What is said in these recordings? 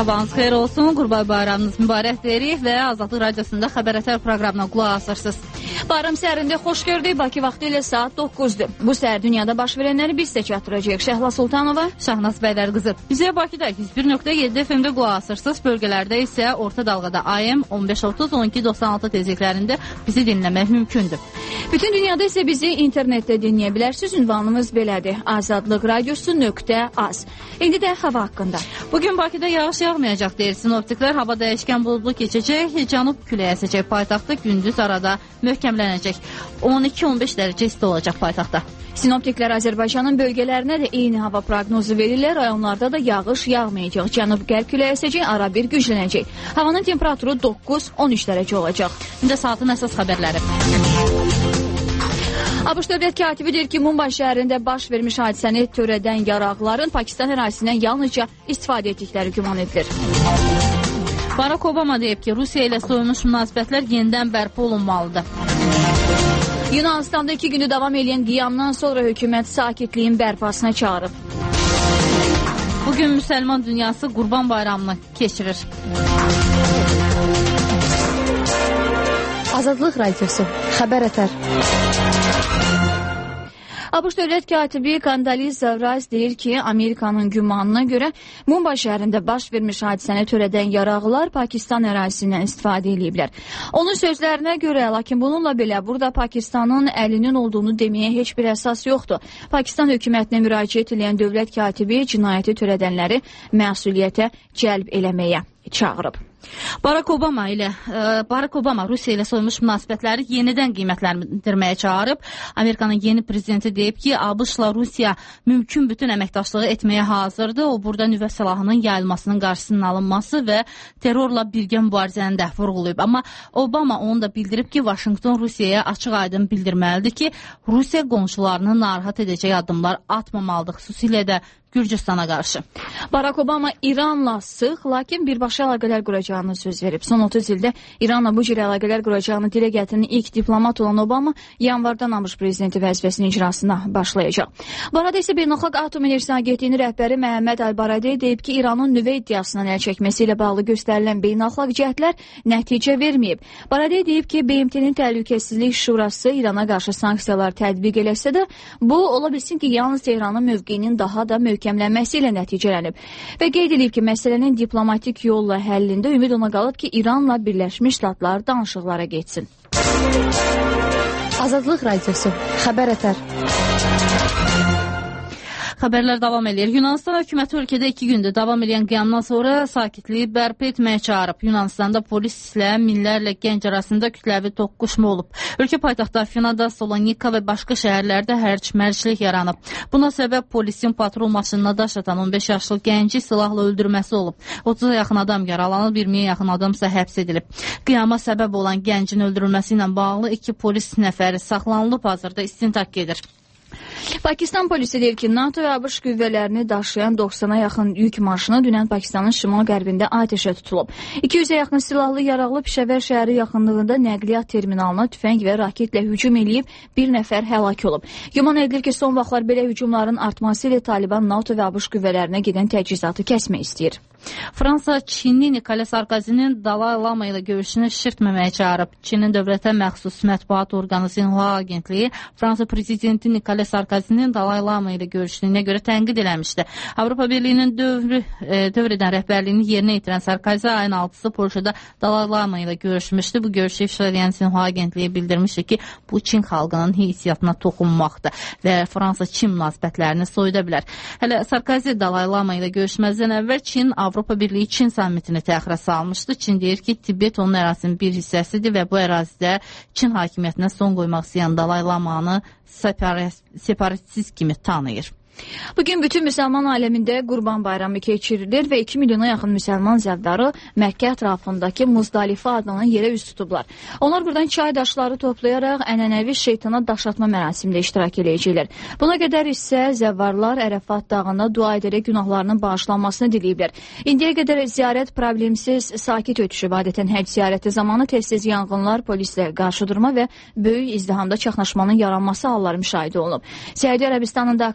Sabahınız xeyir olsun, Qurban bayramınız mübarək deyirik və Azadlıq Radiosunda Xəbər Ətər proqramına qulaq asırsınız. Bayram səhərində xoş gördük. Bakı vaxtı ilə saat 9-dur. Bu səhər dünyada baş verənləri biz də çatdıracağıq. Şəhla Sultanova, Şahnaz Bəydər qızı. Bizə Bakıda 101.7 FM-də qulaq asırsınız. Bölgələrdə isə orta dalğada AM 15.30-12.96 tezliklərində bizi dinləmək mümkündür. Bütün dünyada isə bizi internetdə dinləyə bilərsiniz. Ünvanımız belədir: azadlıqradiosu.az. İndi də hava haqqında. Bugün Bakıda yağış yağmayacaq deyir sinoptiklər. Hava dəyişkən buludlu keçəcək. Cənub küləyi əsəcək paytaxtda. Gündüz arada möhkəmlənəcək. 12-15 dərəcə isti olacaq paytaxtda. Sinoptiklər Azərbaycanın bölgələrinə də eyni hava proqnozu verirlər. Rayonlarda da yağış yağmayacaq. Cənub-qərb küləyi əsəcək, ara bir güclənəcək. Havanın temperaturu 9-13 dərəcə olacaq. İndi saatın əsas xəbərləri. ABŞ dövlət katibi deyir ki, Mumbay şəhərində baş vermiş hadisəni törədən yaraqların Pakistan ərazisindən yalnızca istifadə etdikləri güman edilir. Barack Obama deyib ki, Rusiya ilə soyulmuş münasibətlər yenidən bərpa olunmalıdır. Yunanistanda 2 günü davam edən qiyamdan sonra hökumət sakitliyin bərpasına çağırıb. Bugün müsəlman dünyası Qurban bayramını keçirir. Azadlıq Radiosu, Xəbər Ətər. ABŞ dövlət katibi Kandaliza Rice deyir ki, Amerikanın gümanına görə Mumbay şəhərində baş vermiş hadisəni törədən yaraqlar Pakistan ərazisindən istifadə ediblər. Onun sözlərinə görə, lakin bununla belə burada Pakistanın əlinin olduğunu deməyə heç bir əsas yoxdur. Pakistan hökumətinə müraciət edən dövlət katibi cinayəti törədənləri məsuliyyətə cəlb eləməyə çağırıb. Barack Obama Rusiya ilə soyulmuş münasibətləri yenidən qiymətləndirməyə çağırıb. Amerikanın yeni prezidenti deyib ki, ABŞ-la Rusiya mümkün bütün əməkdaşlığı etməyə hazırdır. O, burada nüvə silahının yayılmasının qarşısının alınması və terrorla birgə mübarizəni də vurğulayıb. Amma Obama onu da bildirib ki, Vaşinqton Rusiyaya açıq-aydın bildirməlidir ki, Rusiya qonşularını narahat edəcək addımlar atmamalıdır, xüsusilə də Gürcüstana qarşı. Barack Obama İranla sıx, lakin birbaşa əlaqələr quracağını söz verib. Son 30 ildə İranla bu cür əlaqələr quracağını dilə gətirən ilk diplomat olan Obama yanvardan ABŞ prezidenti vəzifəsinin icrasına başlayacaq. Bu arada isə Beynəlxalq Atom Enerjisi Agentliyinin rəhbəri Məhəmməd Al-Baradey deyib ki, İranın nüvə iddiasından əl çəkməsi ilə bağlı göstərilən beynəlxalq cəhdlər nəticə verməyib. Baradey deyib ki, BMT-nin Təhlükəsizlik Şurası İrana qarşı sanksiyalar tətbiq eləsə də, bu ola bilsin ki, yalnız Tehranın mövqeyinin daha da möhkəmlənməsi ilə nəticələnib. Və qeyd edib ki, məsələnin diplomatik yolla həllində ümid ona qalıb ki, İranla Birləşmiş Ştatlar danışıqlara getsin. Azadlıq Radiosu, Xəbər Ətər. Xəbərlər davam edir. Yunanistan hökuməti ölkədə 2 gündür davam edən qiyamdan sonra sakitliyi bərpa etməyə çağırıb. Yunanistanda polislə minlərlə gənc arasında kütləvi toqquşma olub. Ölkə paytaxtı Afinada, Salonika və başqa şəhərlərdə hərc-mərclik yaranıb. Buna səbəb polisin patrol maşınına daş atan 15 yaşlı gənci silahla öldürməsi olub. 30'a yaxın adam yaralanıb, 20'ye yaxın adam isə həbs edilib. Qiyama səbəb olan gəncin öldürülməsi ilə bağlı 2 polis nəfəri saxlanılıb, hazırda istintaq gedir. Pakistan polisi deyir ki, NATO və ABŞ qüvvələrini daşıyan 90'a yaxın yük maşını dünən Pakistanın şimal-qərbində atəşə tutulub. 200'ə yaxın silahlı yaraqlı Pişəvər şəhəri yaxınlığında nəqliyyat terminalına tüfəng və raketlə hücum eləyib, bir nəfər həlak olub. Güman edilir ki, son vaxtlar belə hücumların artması ilə Taliban NATO və ABŞ qüvvələrinə gedən təchizatı kəsmək istəyir. Fransa Çinli Nicolas Sarkozinin Dalai Lama ilə görüşünü şişirtməməyə çağırıb. Çinin dövlətə məxsus mətbuat orqanı Xinhua agentliyi Fransa prezidenti Nicolas Sarkozinin Dalai Lama ilə görüşdüyünə görə tənqid eləmişdi. Avropa Birliyinin dövr edən rəhbərliyini yerinə yetirən Sarkozy ayın 6'sı Polşada Dalai Lama ilə görüşmüşdü. Bu görüşü ifşa edən Xinhua agentliyi bildirmişdi ki, bu Çin xalqının heysiyyatına toxunmaqdır və Fransa-Çin münasibətlərini soyuda bilər. Hələ Sarkozy Dalai Lama ilə görüşməzdən əvvəl Çin Avropa Birliyi Çin sammitini təxirə salmışdı. Çin deyir ki, Tibet onun ərazisinin bir hissəsidir və bu ərazidə Çin hakimiyyətinə son qoymaq istəyən Dalai Lamanı separatist kimi tanıyır. Bugün bütün müsəlman aləmində Qurban bayramı keçirilir və 2 milyona yaxın müsəlman zəvdarı Məkkə ətrafındakı Muzdalifə adlanan yerə üz tutublar. Onlar buradan çay daşları toplayaraq ənənəvi şeytana daş atma mərasimində iştirak edəcəklər. Buna qədər isə zəvvarlar Ərəfat dağında dua edərək günahlarının bağışlanmasını diləyiblər. İndiyə qədər ziyarət problemsiz, sakit ötüşüb. Adətən həcc ziyarəti zamanı tez-tez yanğınlar, polislə qarşıdurma və böyük izdihamda çaxnaşmanın yaranması halları müşahidə olunub. Səudiyyə Ərəbistanın Daxili İşlər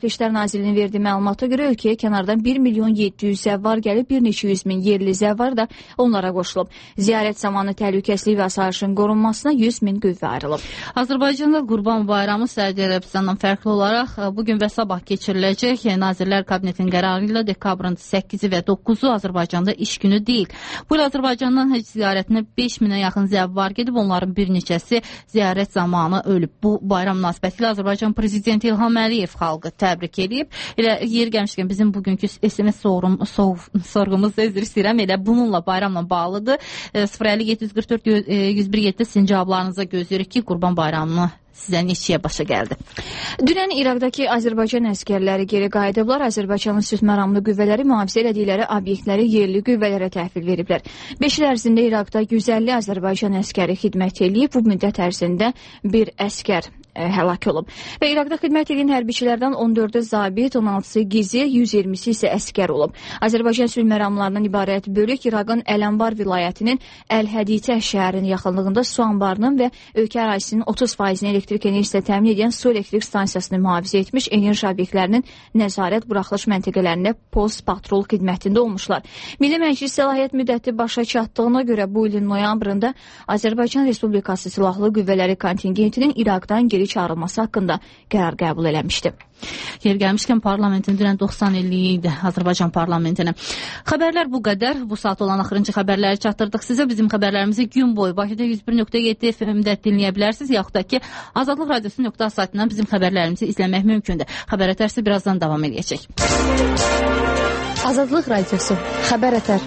Nazirliyinin verdiyi məlumata görə ölkəyə kənardan 1.700.000 zəvvar gəlib, bir neçə 100.000 yerli zəvvar da onlara qoşulub. Ziyarət zamanı təhlükəsizlik və asayişin qorunmasına 100.000 qüvvə ayrılıb. Azərbaycanda Qurban Bayramı Səudiyyə Ərəbistanından fərqli olaraq bugün və sabah keçiriləcək. Nazirlər Kabinetinin qərarı ilə dekabrın 8-i və 9-u Azərbaycanda iş günü deyil. Bu il Azərbaycandan həcc ziyarətinə 5.000-ə yaxın zəvvar gedib, onların bir neçəsi ziyarət zamanı ölüb. Bu bayram münasibətilə Azərbaycan Prezidenti İlham Əliyev xalqı təbrik edib. Elə yer gəlmişkən bizim bugünkü SMS sorğumuz üzr istəyirəm, elə bununla bayramla bağlıdır. 050-744-101-7 sizin cavablarınıza gözləyirik ki, Qurban Bayramını sizə neçəyə başa gəldi? Dünən İraqdakı Azərbaycan əskərləri geri qayıdıblar. Azərbaycanın sülh məramlı qüvvələri mühafizə elədikləri obyektləri yerli qüvvələrə təhvil veriblər. 5 il ərzində İraqda 150 Azərbaycan əskəri xidmət eləyib. Bu müddət ərzində bir əskər həlak olub. Və İraqda xidmət edən hərbiçilərdən 14-ü zabit, 16-sı gizi, 120-si isə əskər olub. Azərbaycan sülh məramlarından ibarət bölük İraqın Ələmbar vilayətinin Əl-Həditə şəhərinin yaxınlığında su anbarının və ölkə ərazisinin 30%-ni elektrik enerjisilə təmin edən su elektrik stansiyasını mühafizə etmiş, enerji obyektlərinin nəzarət buraxılış məntəqələrində post-patrol xidmətində olmuşlar. Milli Məclis səlahiyyət müddəti başa çatdığına görə bu ilin noyabrında Azərbaycan Respublikası Silahlı Qüvvələri kontingentinin İraqdan geri çağrılması haqqında qərar qəbul eləmişdi. Yer gəlmişkən parlamentin dünən 90 illiyi idi Azərbaycan parlamentinin. Xəbərlər bu qədər. Bu saat olan axırıncı xəbərləri çatdırdıq sizə. Bizim xəbərlərimizi gün boyu Bakıda 101.7 FM-də dinləyə bilərsiniz, yaxud da ki Azadlıq Radiosu saytından bizim xəbərlərimizi izləmək mümkündür. Xəbər ətərsi birazdan davam edəcək. Azadlıq Radiosu. Xəbər ətər.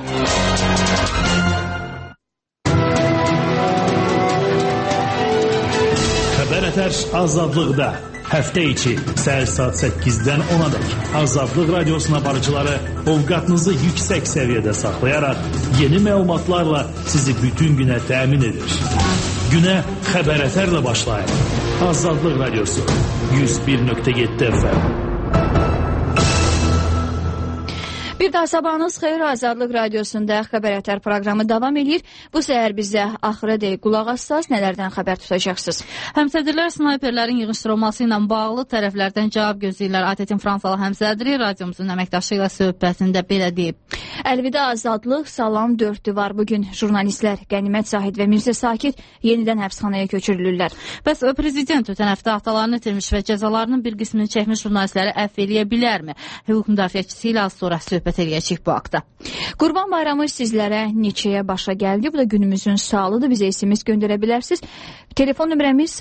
Xəbər ətər azadlıqda. Həftə içi səhər saat 8-dən 10-a dək Azadlıq Radiosuna barıcıları ovqatınızı yüksək səviyyədə saxlayaraq yeni məlumatlarla sizi bütün günə təmin edir. Günə xəbər ətərlə başlayın. Azadlıq Radiosu 101.7 FM. Bir daha sabahınız xeyir, Azadlıq Radiosunda xəbər ətər proqramı davam edir. Bu səhər bizə axıra deyil qulaq assaz, nələrdən xəbər tutacaqsınız? Həmsədrlər snayperlərin yığışdırılması ilə bağlı tərəflərdən cavab gözləyirlər. ATƏT-in Fransalı həmsədri radiomuzun əməkdaşı ilə söhbətində belə deyib. Əlvida Azadlıq, salam 4 divar. Bugün jurnalistlər Qənimət Zahid və Mirzə Sakit yenidən həbsxanaya köçürülürlər. Bəs prezident ötən həftə atalarını itirmiş və cəzalarının bir qismini çəkmiş jurnalistləri əfv eləyə bilərmi? Hüquq müdafiəçisi ilə az sonra söhbət eləyəcək bu haqda. Qurban Bayramı sizlərə neçəyə başa gəldi? Bu da günümüzün sualıdır. Bizə SMS göndərə bilərsiniz. Telefon nömrəmiz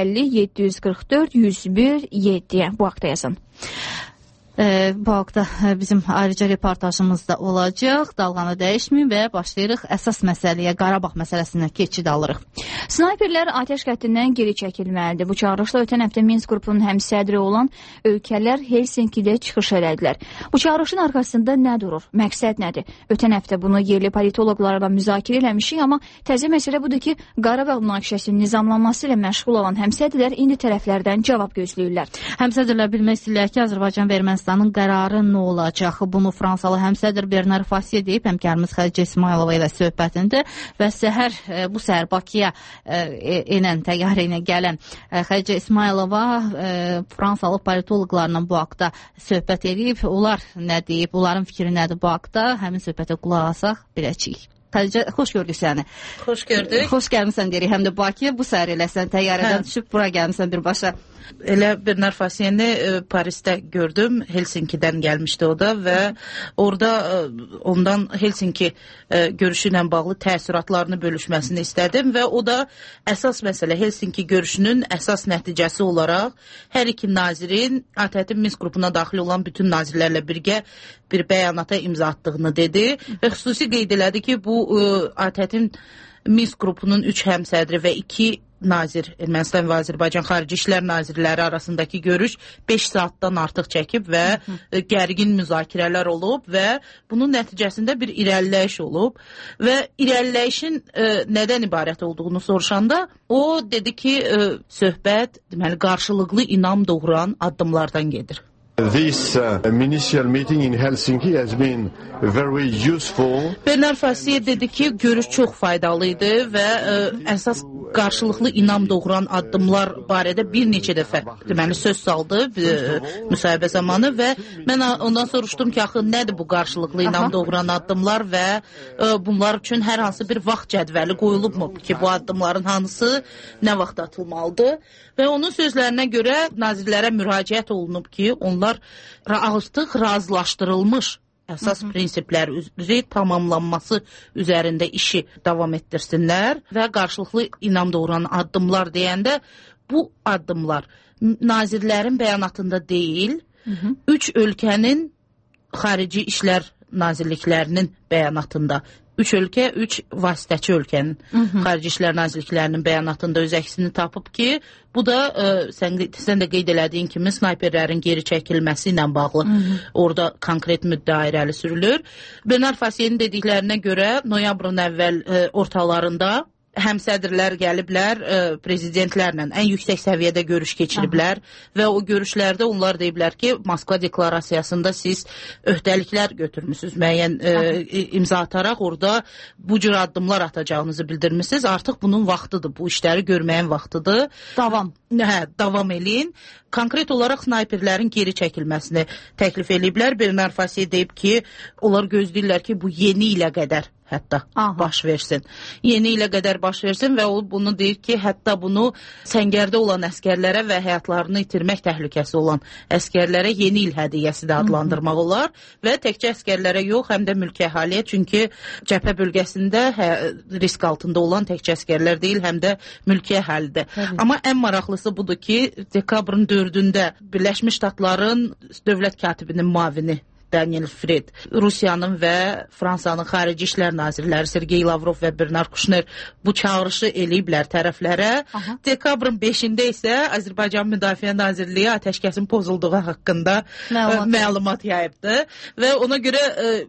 050-744-101-7. Bu haqda yazın. Bu haqda bizim ayrıca reportajımız da olacaq. Dalğanı dəyişməyin və başlayırıq əsas məsələyə, Qarabağ məsələsinə keçid alırıq. Snayperlər atəş xəttindən geri çəkilməlidir. Bu çağırışla ötən həftə Minsk qrupunun həmsədri olan ölkələr Helsinkidə çıxış elədilər. Bu çağırışın arxasında nə durur? Məqsəd nədir? Ötən həftə bunu yerli politoloqlarla müzakirə eləmişik, amma təzə məsələ budur ki, Qarabağ münaqişəsinin nizamlanması ilə məşğul olan həmsədrlər indi tərəflərdən cavab gözləyirlər. Həmsədrlər bilmək istəyirlər ki, Azərbaycan və Ermənistanın qərarı nə olacaq? Bunu Fransalı həmsədr Bernard Fassier deyib, həmkarımız Xədicə İsmailova ilə söhbətində və bu səhər Bakıya enən, təyyarə ilə gələn Xədicə İsmailova Fransalı politoloqlarla bu haqda söhbət edib. Onlar nə deyib, onların fikri nədir bu haqda? Həmin söhbətə qulaq asaq, biləcəyik. Xədicə, xoş gördük səni. Xoş gördük. Xoş gəlmişsən deyirik, həm də Bakıya. Bu səhər eləsən, təyyarədən düşüb bura gəlmişsən birbaşa. Elə Bernard Fassier'i Parisdə gördüm. Helsinkidən gəlmişdi o da və orada ondan Helsinki görüşü ilə bağlı təəssüratlarını bölüşməsini istədim və o da əsas məsələ Helsinki görüşünün əsas nəticəsi olaraq hər iki nazirin ATƏT-in Minsk qrupuna daxil olan bütün nazirlərlə birgə bir bəyanata imza atdığını dedi və xüsusi qeyd elədi ki, bu ATƏT-in Minsk qrupunun 3 həmsədri və 2 nazir, Ermənistan və Azərbaycan Xarici İşlər Nazirləri arasındakı görüş 5 saatdan artıq çəkib və gərgin müzakirələr olub və bunun nəticəsində bir irəliləyiş olub və irəliləyişin nədən ibarət olduğunu soruşanda o dedi ki, söhbət deməli qarşılıqlı inam doğuran addımlardan gedir. This initial meeting in Helsinki has been very useful. Bernard Fasiye dedi ki, görüş çox faydalı idi və əsas qarşılıqlı inam doğuran addımlar barədə bir neçə dəfə deməli söz saldı müsahibə zamanı və mən ondan soruşdum ki, axı nədir bu qarşılıqlı inam doğuran addımlar və bunlar üçün hər hansı bir vaxt cədvəli qoyulubmu ki, bu addımların hansı nə vaxt atılmalıdır və onun sözlərinə görə nazirlərə müraciət olunub ki, onlar artıq razılaşdırılmış əsas prinsiplər üzrə tamamlanması üzərində işi davam etdirsinlər və qarşılıqlı inam doğuran addımlar deyəndə bu addımlar nazirlərin bəyanatında deyil, 3 ölkənin xarici işlər nazirliklərinin bəyanatında. 3 ölkə, 3 vasitəçi ölkənin xarici işlər nazirliklərinin bəyanatında öz əksini tapıb ki, bu da sən də qeyd elədiyin kimi snayperlərin geri çəkilməsi ilə bağlı orada konkret müddəa irəli sürülür. Bernard Fasiye'nin dediklərinə görə noyabrın əvvəl ortalarında həm sədrlər gəliblər, prezidentlərlə ən yüksək səviyyədə görüş keçiriblər və o görüşlərdə onlar deyiblər ki, Moskva deklarasiyasında siz öhdəliklər götürmüsünüz, müəyyən imza ataraq orada bu cür addımlar atacağınızı bildirmişsiniz. Artıq bunun vaxtıdır, bu işləri görməyin vaxtıdır. Davam eləyin. Konkret olaraq snayperlərin geri çəkilməsini təklif eləyiblər. Bernard Fasiye deyib ki, onlar gözləyirlər ki, bu yeni ilə qədər hətta baş versin. Yeni ilə qədər baş versin və o bunu deyir ki, hətta bunu səngərdə olan əskərlərə və həyatlarını itirmək təhlükəsi olan əskərlərə yeni il hədiyyəsi də adlandırmaq olar və təkcə əskərlərə yox, həm də mülki əhaliyə, çünki cəbhə bölgəsində risk altında olan təkcə əskərlər deyil, həm də mülki əhalidir. Amma ən maraqlısı budur ki, dekabrın 4-də Birləşmiş Ştatların dövlət katibinin müavini Daniel Fred, Rusiyanın və Fransanın xarici işlər nazirləri Sergey Lavrov və Bernard Kuşner bu çağırışı eləyiblər tərəflərə. Dekabrın 5-də isə Azərbaycan Müdafiə Nazirliyi atəşkəsin pozulduğu haqqında məlumat yayıbdı və ona görə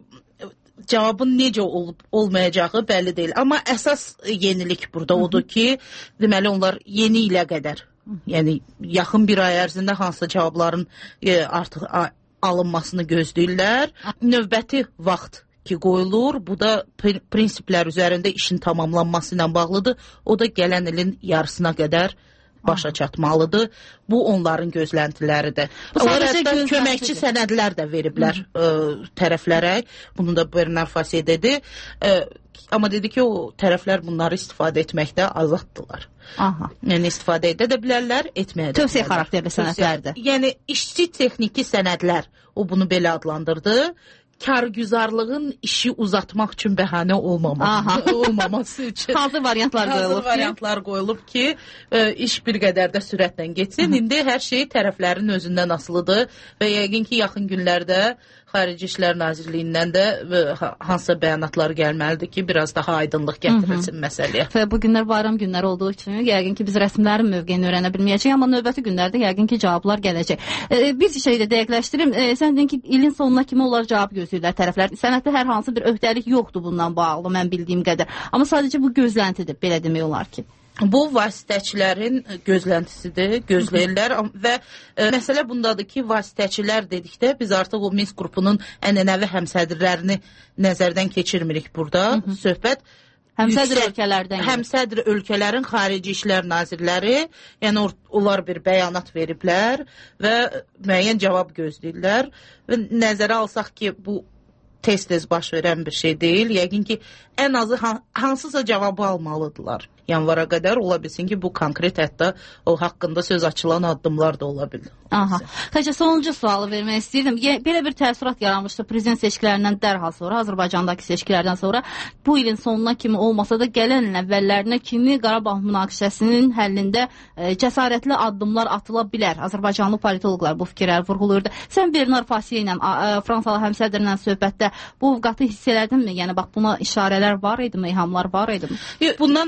cavabın necə olmayacağı bəlli deyil. Amma əsas yenilik burada odur ki, deməli onlar yeni ilə qədər, yəni yaxın bir ay ərzində hansısa cavabların artıq alınmasını gözləyirlər. Növbəti vaxt ki qoyulur, bu da prinsiplər üzərində işin tamamlanması ilə bağlıdır. O da gələn ilin yarısına qədər başa çatmalıdır. Bu onların gözləntiləridir. Onlar hətta köməkçi sənədlər də veriblər tərəflərə. Bunu da Bernard Fasiye dedi. Amma dedi ki, o tərəflər bunları istifadə etməkdə azaddılar. Yəni istifadə edə də bilərlər, etməyə də bilərlər. Tövsiyə xarakterli sənədlərdir. Yəni işçi texniki sənədlər, o bunu belə adlandırdı. Kargüzarlığın işi uzatmaq üçün bəhanə olmaması üçün hazır variantlar qoyulub ki, iş bir qədər də sürətlə getsin. İndi hər şey tərəflərin özündən asılıdır və yəqin ki, yaxın günlərdə Xarici İşlər Nazirliyindən də hansısa bəyanatlar gəlməlidir ki, biraz daha aydınlıq gətirilsin məsələyə. Və bu günlər bayram günləri olduğu üçün yəqin ki, biz rəsmilərin mövqeyini öyrənə bilməyəcək, amma növbəti günlərdə yəqin ki, cavablar gələcək. Bir şey də dəqiqləşdirim. Sən dedin ki, ilin sonuna kimi onlar cavab gözləyirlər tərəflər. Sənəddə hər hansı bir öhdəlik yoxdur bundan bağlı, mən bildiyim qədər. Amma sadəcə bu gözləntidir, belə demək olar ki. Bu vasitəçilərin gözləntisidir, gözləyirlər və məsələ bundadır ki, vasitəçilər dedikdə biz artıq o Minsk qrupunun ənənəvi həmsədrlərini nəzərdən keçirmirik burada. Söhbət həmsədr ölkələrin xarici işlər nazirləri, yəni onlar bir bəyanat veriblər və müəyyən cavab gözləyirlər və nəzərə alsaq ki, bu tez-tez baş verən bir şey deyil. Yəqin ki, ən azı hansısa cavabı almalıdırlar. Yanvara qədər ola bilsin ki, bu konkret hətta o haqqında söz açılan addımlar da ola bilir. Xəcə, sonuncu sualı vermək istəyirdim. Belə bir təəssürat yaranmışdı prezident seçkilərindən dərhal sonra, Azərbaycandakı seçkilərdən sonra. Bu ilin sonuna kimi olmasa da gələn ilin əvvəllərinə kimi Qarabağ münaqişəsinin həllində cəsarətli addımlar atıla bilər. Azərbaycanlı politoloqlar bu fikirləri vurğulayırdı. Sən Bernard Fasiye ilə, Fransalı həmsədrlə söhbətdə bu qatı hiss elədinmi? Yəni, bax, buna işarələr var idi mi, ilhamlar var idi mi? Bundan əvvəl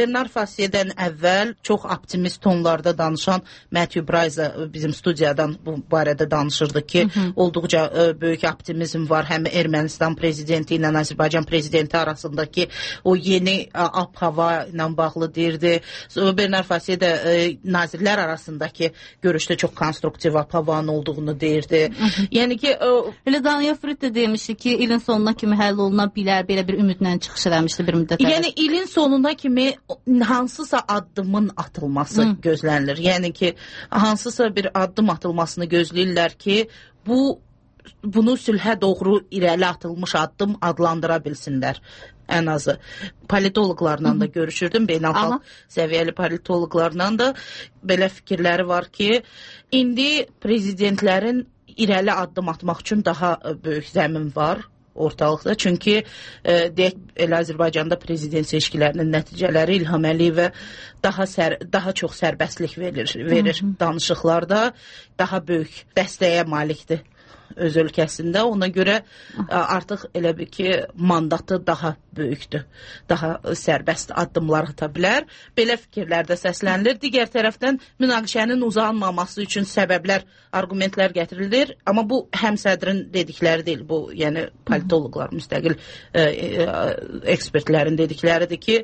Bernard Fassier'dən əvvəl çox optimist tonlarda danışan Matthew Bryce bizim studiyadan bu barədə danışırdı ki, olduqca böyük optimizm var həm Ermənistan prezidenti ilə Azərbaycan prezidenti arasındakı o yeni ab-hava ilə bağlı deyirdi. Bernard Fassier də nazirlər arasındakı görüşdə çox konstruktiv ab-havanın olduğunu deyirdi. Yəni ki, elə Daniel Fried də demişdi ki, ilin sonuna kimi həll oluna bilər, belə bir ümidlə çıxış eləmişdi bir müddət. Yəni ilin sonuna kimi hansısa addımın atılması gözlənilir. Yəni ki, hansısa bir addım atılmasını gözləyirlər ki, bunu sülhə doğru irəli atılmış addım adlandıra bilsinlər. Ən azı politoloqlarla da görüşürdüm, beynəlxalq səviyyəli politoloqlarla da belə fikirləri var ki, indi prezidentlərin irəli addım atmaq üçün daha böyük zəmin var ortalıqda. Çünki deyək, elə Azərbaycanda prezident seçkilərinin nəticələri İlham Əliyevə daha çox sərbəstlik verir danışıqlarda, daha böyük dəstəyə malikdir öz ölkəsində. Ona görə artıq elə bir ki, mandatı daha böyükdür. Daha sərbəst addımlar ata bilər. Belə fikirlər də səslənilir. Digər tərəfdən münaqişənin uzanmaması üçün səbəblər, argumentlər gətirilir. Amma bu həm sədrin dedikləri deyil. Bu, yəni politoloqlar, müstəqil ekspertlərin dedikləridir ki,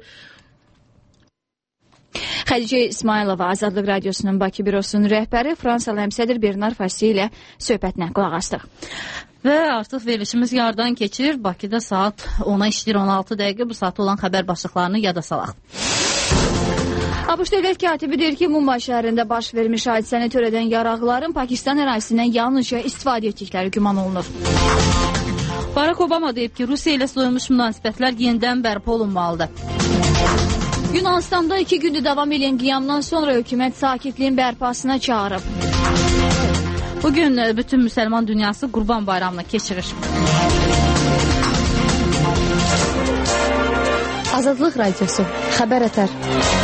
Xədicə İsmailova, Azadlıq Radiosunun Bakı bürosunun rəhbəri, Fransalı həmsədr Bernard Fassier ilə söhbətinə qulaq astıq. Və artıq verilişimiz yardan keçir. Bakıda saat 10-a işləyir 16 dəqiqə. Bu saat olan xəbər başlıqlarını yada salaq. ABŞ dövlət katibi deyir ki, Mumbai şəhərində baş vermiş hadisəni törədən yaraqların Pakistan ərazisindən yalnızca istifadə etdikləri güman olunur. Barack Obama deyib ki, Rusiya ilə soyulmuş münasibətlər yenidən bərpa olunmalıdır. Yunanistanda 2 gündür davam edən qiyamdan sonra hökumət sakitliyin bərpasına çağırıb. Bugün bütün müsəlman dünyası Qurban Bayramını keçirir. Azadlıq Radiosu, xəbər ətər.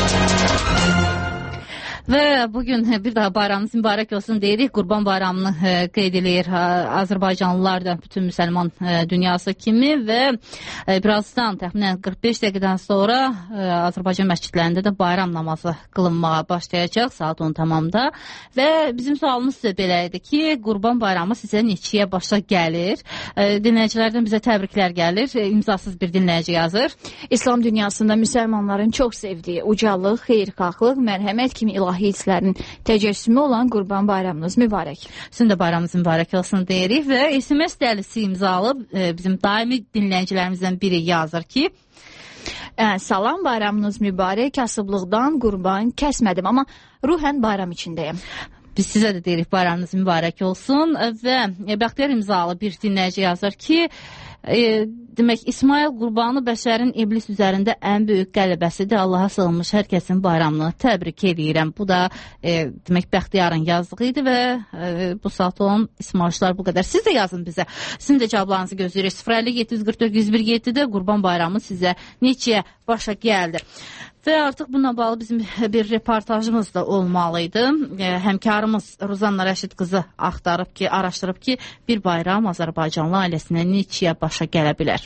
Və bugün bir daha bayramınız mübarək olsun deyirik. Qurban bayramını qeyd edir Azərbaycanlılar da, bütün müsəlman dünyası kimi və birazdan təxminən 45 dəqiqədən sonra Azərbaycan məscidlərində də bayram namazı qılınmağa başlayacaq saat 10 tamamda. Və bizim sualımız sizə belə idi ki, Qurban bayramı sizə neçəyə başa gəlir? Dinləyicilərdən bizə təbriklər gəlir. İmzasız bir dinləyici yazır. İslam dünyasında müsəlmanların çox sevdiyi ucalıq, xeyirxahlıq, mərhəmət kimi ilahi hisslərin təcəssümü olan Qurban bayramınız mübarək. Sizin də bayramınız mübarək olsun deyirik və SMS dəlisi imzalı bizim daimi dinləyicilərimizdən biri yazır ki, salam, bayramınız mübarək, kasıblıqdan qurban kəsmədim, amma ruhən bayram içindəyəm. Biz sizə də deyirik bayramınız mübarək olsun və Bəxtiyar imzalı bir dinləyici yazır ki, demək İsmail qurbanı bəşərin iblis üzərində ən böyük qələbəsidir. Allaha sığınmış hər kəsin bayramını təbrik edirəm. Bu da demək Bəxtiyarın yazdığı idi və bu saat olan İsmailçılar bu qədər. Siz də yazın bizə. Sizin də cavablarınızı gözləyirik. 050-744-101-7-də Qurban bayramı sizə neçəyə başa gəldi? Və artıq bununla bağlı bizim bir reportajımız da olmalıydı. Həmkarımız Ruzanna Rəşid qızı axtarıb ki, araşdırıb ki, bir bayram Azərbaycanlı ailəsinə neçəyə başa gələ bilər?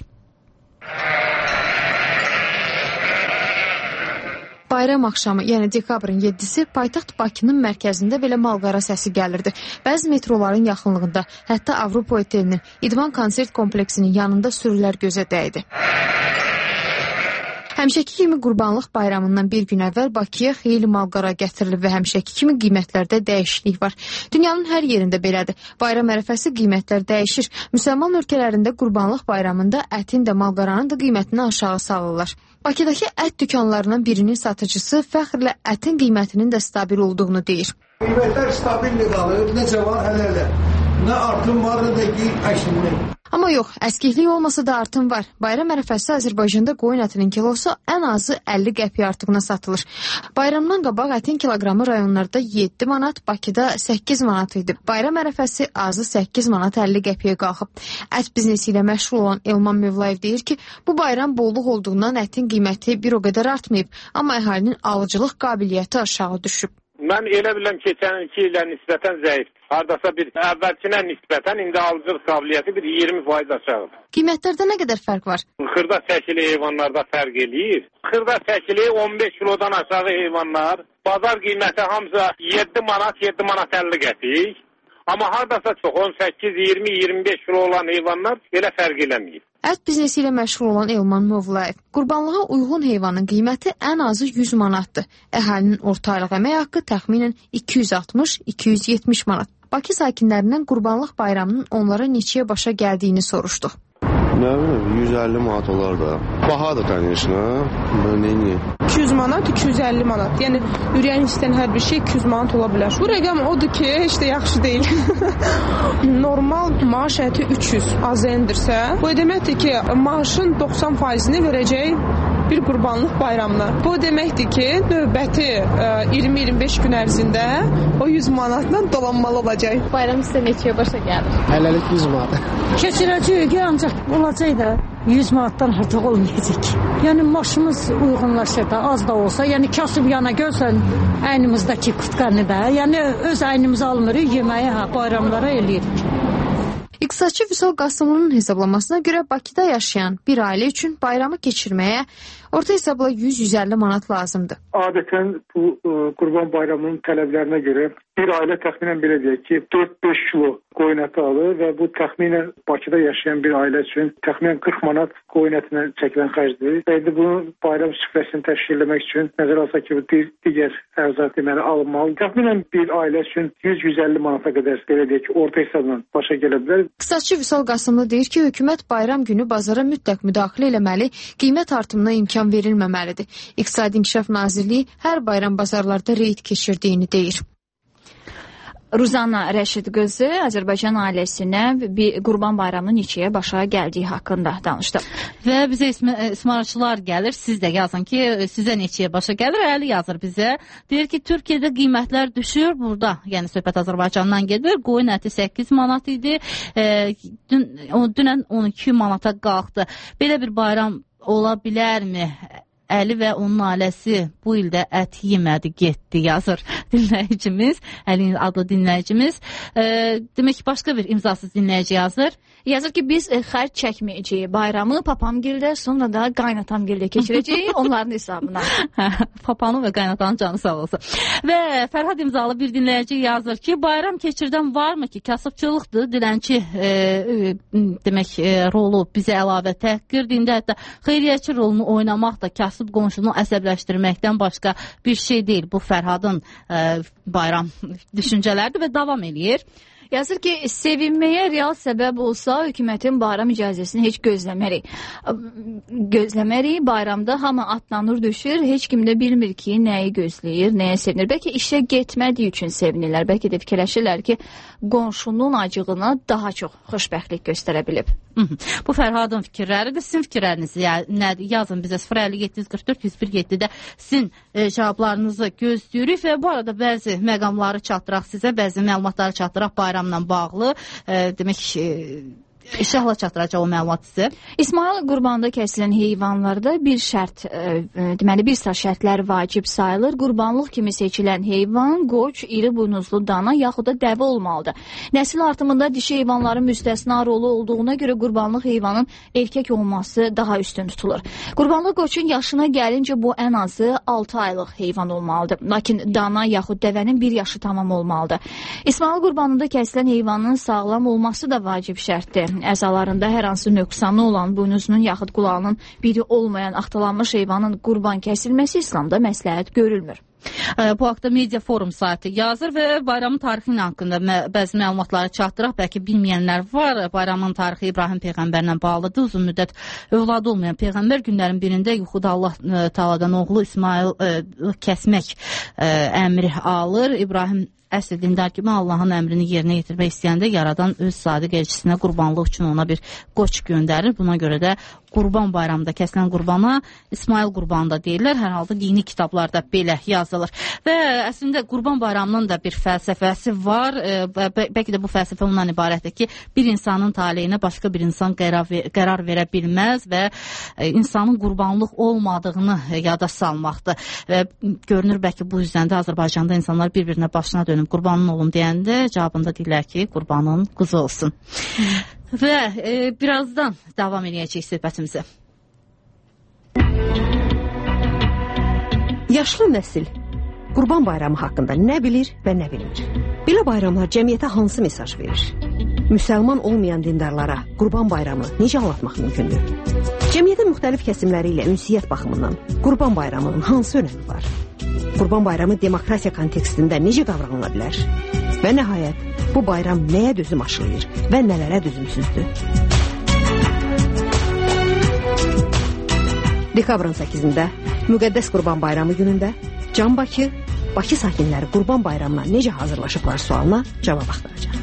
Bayram axşamı, yəni dekabrın 7-si paytaxt Bakının mərkəzində belə malqara səsi gəlirdi. Bəzi metroların yaxınlığında, hətta Avropa otelinin, İdman konsert kompleksinin yanında sürülər gözə dəydi. Həmişəki kimi Qurbanlıq bayramından bir gün əvvəl Bakıya xeyli malqara gətirilib və həmişəki kimi qiymətlərdə dəyişiklik var. Dünyanın hər yerində belədir. Bayram ərəfəsi qiymətlər dəyişir. Müsəlman ölkələrində Qurbanlıq bayramında ətin də malqaranın da qiymətini aşağı salırlar. Bakıdakı ət dükanlarının birinin satıcısı fəxrlə ətin qiymətinin də stabil olduğunu deyir. Qiymətlər stabildir qalır, necə var hələ. Nə artım var, nə də ki, əşinlik. Amma yox, əskiklik olmasa da artım var. Bayram ərəfəsi Azərbaycanda qoyun ətinin kilosu ən azı 50 qəpik artığına satılır. Bayramdan qabaq ətin kiloqramı rayonlarda 7 manat, Bakıda 8 manat idi. Bayram ərəfəsi azı 8 manat 50 qəpiyə qalxıb. Ət biznesi ilə məşğul olan Elman Mövlayev deyir ki, bu bayram bolluq olduğundan ətin qiyməti bir o qədər artmayıb, amma əhalinin alıcılıq qabiliyyəti aşağı düşüb. Mən elə biləm keçən 2 ilə nisbətən zəifdir. Hardasa bir əvvəlkinə nisbətən indi alıcılıq qabiliyyəti bir 20% aşağıdır. Qiymətlərdə nə qədər fərq var? Xırda çəkili heyvanlarda fərq eləyir. Xırda çəkili 15 kilodan aşağı heyvanlar, bazar qiyməti hamısı 7 manat, 7 manat 50 qəpik. Amma hardasa çox 18, 20, 25 kilo olan heyvanlar elə fərq eləməyir. Ət biznesi ilə məşğul olan Elman Novlayev, qurbanlığa uyğun heyvanın qiyməti ən azı 100 manatdır. Əhalinin orta aylıq əmək haqqı təxminən 260-270 manat. Bakı sakinlərindən qurbanlıq bayramının onlara neçəyə başa gəldiyini soruşduq. Nə bilim, 150 manat olar da. Bahadır конечно. Neyini? 200 manat, 250 manat. Yəni ürəyin istəyən hər bir şey 200 manat ola bilər. Bu rəqəm odur ki, heç də yaxşı deyil. Normal maaş əti 300 az endirsə, bu deməkdir ki, maaşın 90%-ni verəcək bir qurbanlıq bayramına. Bu deməkdir ki, növbəti 20-25 gün ərzində o 100 manatla dolanmalı olacaq. Bayram sizə neçəyə başa gəlir? Hələlik 100 manat. Keçirəcəyik, ancaq olacaq da 100 manatdan artıq olmayacaq. Yəni maşımız uyğunlaşır da, az da olsa, yəni kasıb yana görsən əynimizdəki kurtkanı da, yəni öz əynimizi almırıq, yeməyi bayramlara eləyirik. İqtisadçı Vüsal Qasımlının hesablamasına görə Bakıda yaşayan bir ailə üçün bayramı keçirməyə orta hesabla 100-150 manat lazımdır. Adətən bu Qurban bayramının tələblərinə görə bir ailə təxminən belə deyək ki, 4-5 kilo qoyun əti alır və bu təxminən Bakıda yaşayan bir ailə üçün təxminən 40 manat qoyun ətinə çəkilən xərcdir. Və indi bunu bayram süfrəsini təşkil etmək üçün nəzərə alsaq ki, bu digər ərzaq deməli alınmalı. Təxminən bir ailə üçün 100-150 manata qədər belə deyək ki, orta hesabla başa gələ bilər. İqtisadçı Vüsal Qasımlı deyir ki, hökumət bayram günü bazara mütləq müdaxilə eləməli, qiymət artımına imkan verilməməlidir. İqtisadi İnkişaf Nazirliyi hər bayram bazarlarda reyd keçirdiyini deyir. Ruzanna Rəşid qızı Azərbaycan ailəsinə Qurban bayramının neçəyə başa gəldiyi haqqında danışdı. Və bizə ismarçılar gəlir, siz də yazın ki, sizə neçəyə başa gəlir, Əli yazır bizə. Deyir ki, Türkiyədə qiymətlər düşür, burada, yəni söhbət Azərbaycandan gedir, qoyun əti 8 manat idi, dünən 12 manata qalxdı. Belə bir bayram ola bilərmi? Əli və onun ailəsi bu ildə ət yemədi, getdi, yazır dinləyicimiz, Əlinin adlı dinləyicimiz. Demək ki, başqa bir imzasız dinləyici yazır. Yazır ki, biz xərc çəkməyəcəyik bayramı papamgildə, sonra da qaynatamgildə keçirəcəyik onların hesabına. Papanın və qaynatanın canı sağ olsun. Və Fərhad imzalı bir dinləyici yazır ki, bayram keçirdən varmı ki, kasıbçılıqdır, dilənçi demək rolu bizə əlavə təhqirdir. İndi hətta xeyriyyəçi rolunu oynamaq da kasıb qonşunu əsəbləşdirməkdən başqa bir şey deyil. Bu Fərhadın bayram düşüncələridir və davam eləyir. Yazır ki, sevinməyə real səbəb olsa, hökumətin bayram icazəsini heç gözləmərik. Bayramda hamı atlanır, düşür, heç kim də bilmir ki, nəyi gözləyir, nəyə sevinir. Bəlkə işə getmədiyi üçün sevinirlər, bəlkə də fikirləşirlər ki, qonşunun acığına daha çox xoşbəxtlik göstərə bilib. Bu Fərhadın fikirləridir. Sizin fikirlərinizi nədir? Yazın bizə 057-44-101-7-də sizin cavablarınızı gözləyirik və bu arada bəzi məqamları çatdıraq sizə, bəzi məlumatları çatdıraq bayramla bağlı. Demək İnşallah çatdıracaq o məlumat sizə. İsmail Qurbanda kəsilən heyvanlarda bir şərt, deməli bir sıra şərtlər vacib sayılır. Qurbanlıq kimi seçilən heyvan, qoç, iri buynuzlu dana yaxud da dəvə olmalıdır. Nəsil artımında dişi heyvanların müstəsna rolu olduğuna görə qurbanlıq heyvanın erkək olması daha üstün tutulur. Qurbanlıq qoçun yaşına gəlincə bu ən azı 6 aylıq heyvan olmalıdır. Lakin dana yaxud dəvənin 1 yaşı tamam olmalıdır. İsmail Qurbanında kəsilən heyvanın sağlam olması da vacib şərtdir. Əzalarında hər hansı nöqsanı olan buynuzunun yaxud qulağının biri olmayan axtalanmış heyvanın qurban kəsilməsi İslamda məsləhət görülmür. Bu haqda Media Forum saytı yazır və bayramın tarixi haqqında bəzi məlumatları çatdıraq. Bəlkə bilməyənlər var. Bayramın tarixi İbrahim Peyğəmbərlə bağlıdır. Uzun müddət övladı olmayan Peyğəmbər günlərin birində yuxuda Allah Taala'dan oğlu İsmail kəsmək əmri alır. İbrahim əsl dindar kimi Allahın əmrini yerinə yetirmək istəyəndə yaradan öz sadiq elçisinə qurbanlıq üçün ona bir qoç göndərir. Buna görə də Qurban bayramında kəsilən qurbana İsmail qurbanı da deyirlər. Hər halda dini kitablarda belə yazılır. Və əslində Qurban Bayramının da bir fəlsəfəsi var. Bəlkə də bu fəlsəfə ondan ibarətdir ki, bir insanın taleyinə başqa bir insan qərar verə bilməz və insanın qurbanlıq olmadığını yada salmaqdır. Və görünür bəlkə bu yüzdən də Azərbaycanda insanlar bir-birinə başına dönüb qurbanın olum deyəndə cavabında deyirlər ki, qurbanın qızı olsun. Və birazdan davam edəcəyik söhbətimizə. Yaşlı nəsil Qurban Bayramı haqqında nə bilir və nə bilmir? Belə bayramlar cəmiyyətə hansı mesaj verir? Müsəlman olmayan dindarlara Qurban Bayramı necə anlatmaq mümkündür? Cəmiyyətin müxtəlif kəsimləri ilə ünsiyyət baxımından Qurban Bayramının hansı önəmi var? Qurban Bayramı demokratiya kontekstində necə qavranıla bilər? Və nəhayət, bu bayram nəyə dözüm aşılayır və nələrə dözümsüzdür? Dekabrın 8-də Müqəddəs Qurban Bayramı günündə Can Bakı, Bakı sakinləri Qurban Bayramına necə hazırlaşıblar sualına cavab axtaracaq.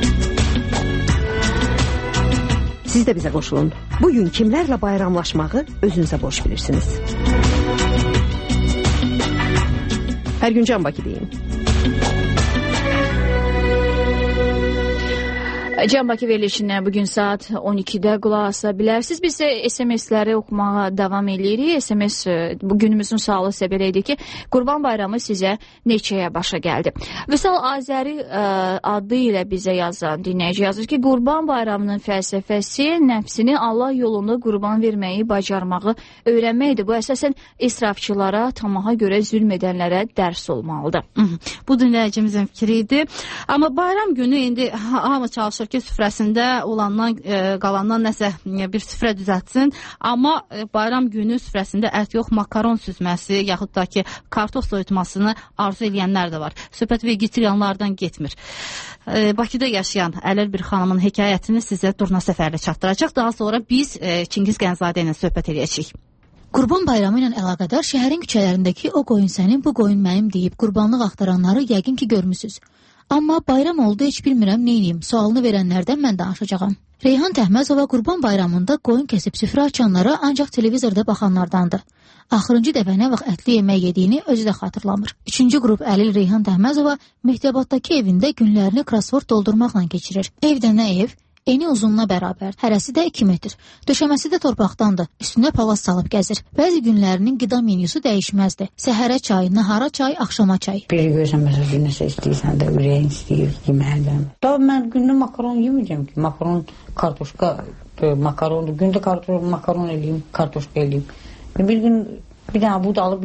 Siz də bizə qoşulun. Bugün kimlərlə bayramlaşmağı özünüzə borc bilirsiniz? Hər gün Can Bakı deyin. Can Bakı verilişinə bugün saat 12-də qulaq asa bilərsiniz. Biz SMS-ləri oxumağa davam edirik. SMS bugünümüzün sualı isə belə idi ki, Qurban Bayramı sizə neçəyə başa gəldi? Vüsal Azəri adı ilə bizə yazan dinləyici yazır ki, Qurban Bayramının fəlsəfəsi nəfsini Allah yolunda qurban verməyi bacarmağı öyrənməkdir. Bu əsasən israfçılara, tamaha görə zülm edənlərə dərs olmalıdır. Bu dinləyicimizin fikri idi. Amma bayram günü indi hamı çalışır ki, süfrəsində olandan, qalandan nəsə bir süfrə düzəltsin. Amma bayram günü süfrəsində ət yox, makaron süzməsi, yaxud da ki, kartof soyutmasını arzu edənlər də var. Söhbət vegetarianlardan getmir. Bakıda yaşayan Ələl bir xanımın hekayətini sizə Durna Səfərli çatdıracaq. Daha sonra biz Çingiz Gənzadə ilə söhbət edəcəyik. Qurban Bayramı ilə əlaqədar şəhərin küçələrindəki o qoyun sənin, bu qoyun mənim deyib qurbanlıq axtaranları yəqin ki görmüsünüz. Amma bayram oldu, heç bilmirəm neyniyim, sualını verənlərdən mən danışacağam. Reyhan Təhməzova Qurban Bayramında qoyun kəsib süfrə açanlara ancaq televizorda baxanlardandır. Axırıncı dəfə nə vaxt ətli yemək yediyini özü də xatırlamır. 3-cü qrup Əlil Reyhan Təhməzova Mehdiyabaddakı evində günlərini krosvord doldurmaqla keçirir. Evdə nə ev? Eni uzunluğuna bərabər, hərəsi də 2 metr. Döşəməsi də torpaqdandır, üstünə palaz salıb gəzir. Bəzi günlərinin qida menyusu dəyişməzdi. Səhərə çay, nahara çay, axşama çay. Bir görsən, məsələn, nəsə istəyirsən də, ürəyin istəyir, yeməlidən. Daha mən gündə makaron yeməyəcəm ki, makaron, kartoşka, makarondur. Gündə makaron eləyim, kartoşka eləyim. Bir gün bir dənə bu da alıb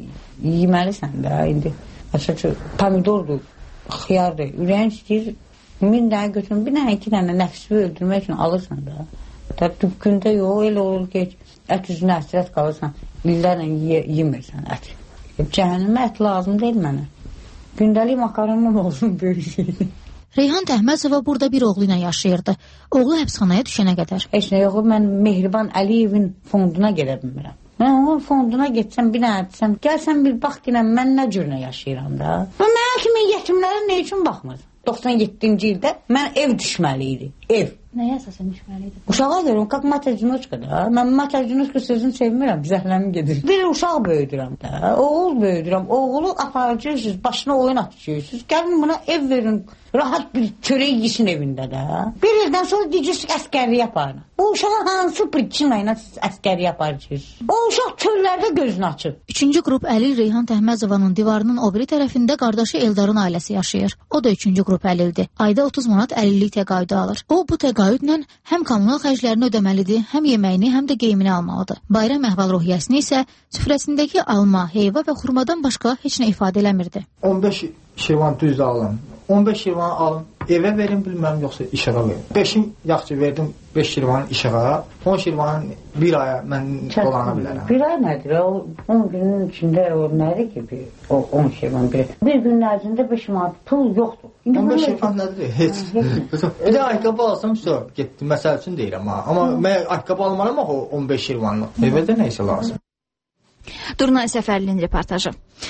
yeməlisən də, indi. Məsələn, pomidordur, xiyardır, ürəyin istəyir. 1000 dənə götürün, bir dənə, 2 dənə nəfsi öldürmək üçün alırsan da. Gündə yox, elə olur ki, ət üzünə əsrət qalırsan, illərlə yemirsən ət. Cəhənnəmə ət lazım deyil mənə. Gündəlik makaronum olsun böyük şeydir. Reyhan Təhməzova burada bir oğlu ilə yaşayırdı. Oğlu həbsxanaya düşənə qədər. Heç nə yox, mən Mehriban Əliyevin fonduna gedə bilmirəm. Mən onun fonduna getsəm, bir dənə etsəm, gəlsəm bir bax ki, mən nə cürünə yaşayıram da. Mən kimi yetimlərə nə üçün baxmır? 97-ci ildə mən ev düşməli idi. Ev. Nəyə əsasən düşməli idi? Uşağa görürüm, как Matəcinoçka da. Mən Matəcinoçka sözünü sevmirəm, zəhləmi gedir. Bir uşaq böyüdürəm da, oğul böyüdürəm. Oğulu aparacaqsınız, başına oyun atacaqsınız. Gəlin buna ev verin, rahat bir çörək yesin evində də. Bir ildən sonra deyəcəksiniz, əskərliyə aparın. Bu uşağa hansı pricina ilə siz əskərliyə aparırsınız? O uşaq çöllərdə gözünü açır. 3-cü qrup Əlil Reyhan Təhməzovanın divarının o biri tərəfində qardaşı Eldarın ailəsi yaşayır. O da 3-cü qrup Əlildir. Ayda 30 manat əlillik təqaüdü alır. O bu təqaüdlə həm kommunal xərclərini ödəməlidir, həm yeməyini, həm də geyimini almalıdır. Bayram əhval-ruhiyyəsini isə süfrəsindəki alma, heyva və xurmadan başqa heç nə ifadə eləmirdi. 15 şirvan düzdür alın. 15 şirvan alın, evə verin, bilməm, yoxsa işığa verin. 5'in yaxşı verdim 5 şirvanın işığa, 10 şirvanın bir aya mən dolana bilərəm. Bir ay nədir? 10 günün içində o nədir ki, o 10 şirvan bir günün ərzində 5 manat pul yoxdur. 15 şirvan nədir? Heç. Bir də ayaqqabı alsam, getdim, məsəl üçün deyirəm. Amma mən ayaqqabı almalıyım o 15 şirvanlıq. Evə də neysə lazım. Durna Səfərlinin reportajı.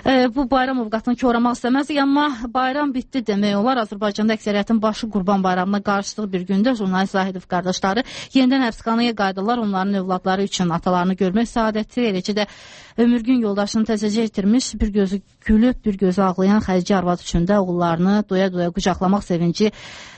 Bu bayram ovqatını korumaq istəməzdik, amma bayram bitdi demək olar. Azərbaycanda əksəriyyətin başı Qurban bayramına qarşıdıq bir gündə jurnalist Zahidov qardaşları yenidən həbsxanaya qayıdırlar. Onların övladları üçün atalarını görmək səadəti, eləcə də ömürgün yoldaşını təzəcə itirmiş, bir gözü gülüb, bir gözü ağlayan xərici arvad üçün də oğullarını doya-doya qucaqlamaq sevinci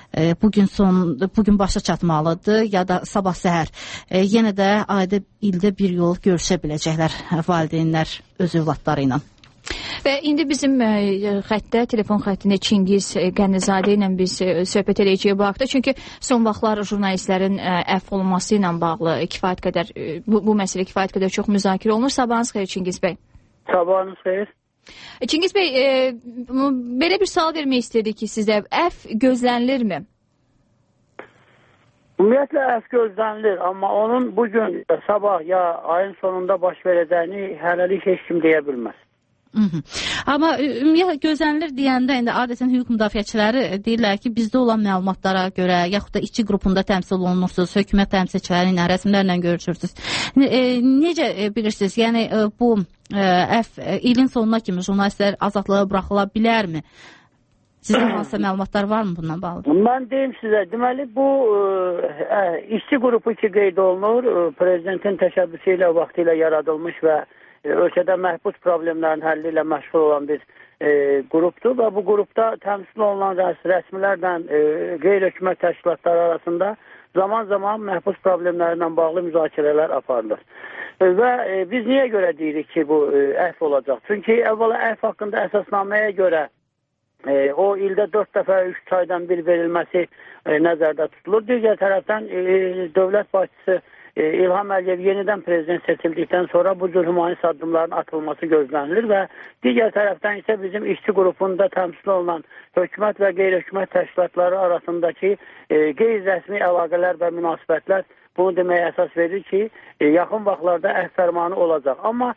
bugün başa çatmalıdır ya da sabah səhər. Yenə də ayda ildə bir yol görüşə biləcəklər valideynlər öz övladları ilə. Və indi bizim xəttə, telefon xəttində Çingiz Qənizadə ilə biz söhbət edəcəyik bu haqda. Çünki son vaxtlar jurnalistlərin əfv olunması ilə bağlı kifayət qədər, bu məsələ kifayət qədər çox müzakirə olunur. Sabahınız xeyir Çingiz bəy. Sabahınız xeyir. Çingiz bəy, belə bir sual vermək istədik ki, sizə əfv gözlənilirmi? Ümumiyyətlə əfv gözlənilir, amma onun bugün, sabah ya ayın sonunda baş verəcəyini hələlik heç kim deyə bilməz. Amma ümumiyyətlə gözlənilir deyəndə indi adətən hüquq müdafiəçiləri deyirlər ki, bizdə olan məlumatlara görə yaxud da işçi qrupunda təmsil olunursunuz, hökumət təmsilçiləri ilə, rəsmilərlə görüşürsünüz. Necə bilirsiniz, yəni bu ilin sonuna kimi jurnalistlər azadlığa buraxıla bilərmi? Sizin hansısa məlumatlar varmı bununla bağlı? Mən deyim sizə, deməli bu işçi qrupu ki qeyd olunur, prezidentin təşəbbüsü ilə vaxtı ilə yaradılmış və ölkədə məhbus problemlərin həlli ilə məşğul olan bir qrupdur və bu qrupda təmsil olunan rəsmilərlə qeyri-hökumət təşkilatları arasında zaman-zaman məhbus problemləri ilə bağlı müzakirələr aparılır. Və biz niyə görə deyirik ki, bu əfv olacaq? Çünki əvvəla əfv haqqında əsasnaməyə görə o ildə 4 dəfə 3 aydan bir verilməsi nəzərdə tutulur. Digər tərəfdən dövlət başçısı İlham Əliyev yenidən prezident seçildikdən sonra bu cür humanist addımların atılması gözlənilir və digər tərəfdən isə bizim işçi qrupunda təmsil olunan hökumət və qeyri-hökumət təşkilatları arasındakı qeyri-rəsmi əlaqələr və münasibətlər bunu deməyə əsas verir ki, yaxın vaxtlarda əfv fərmanı olacaq. Amma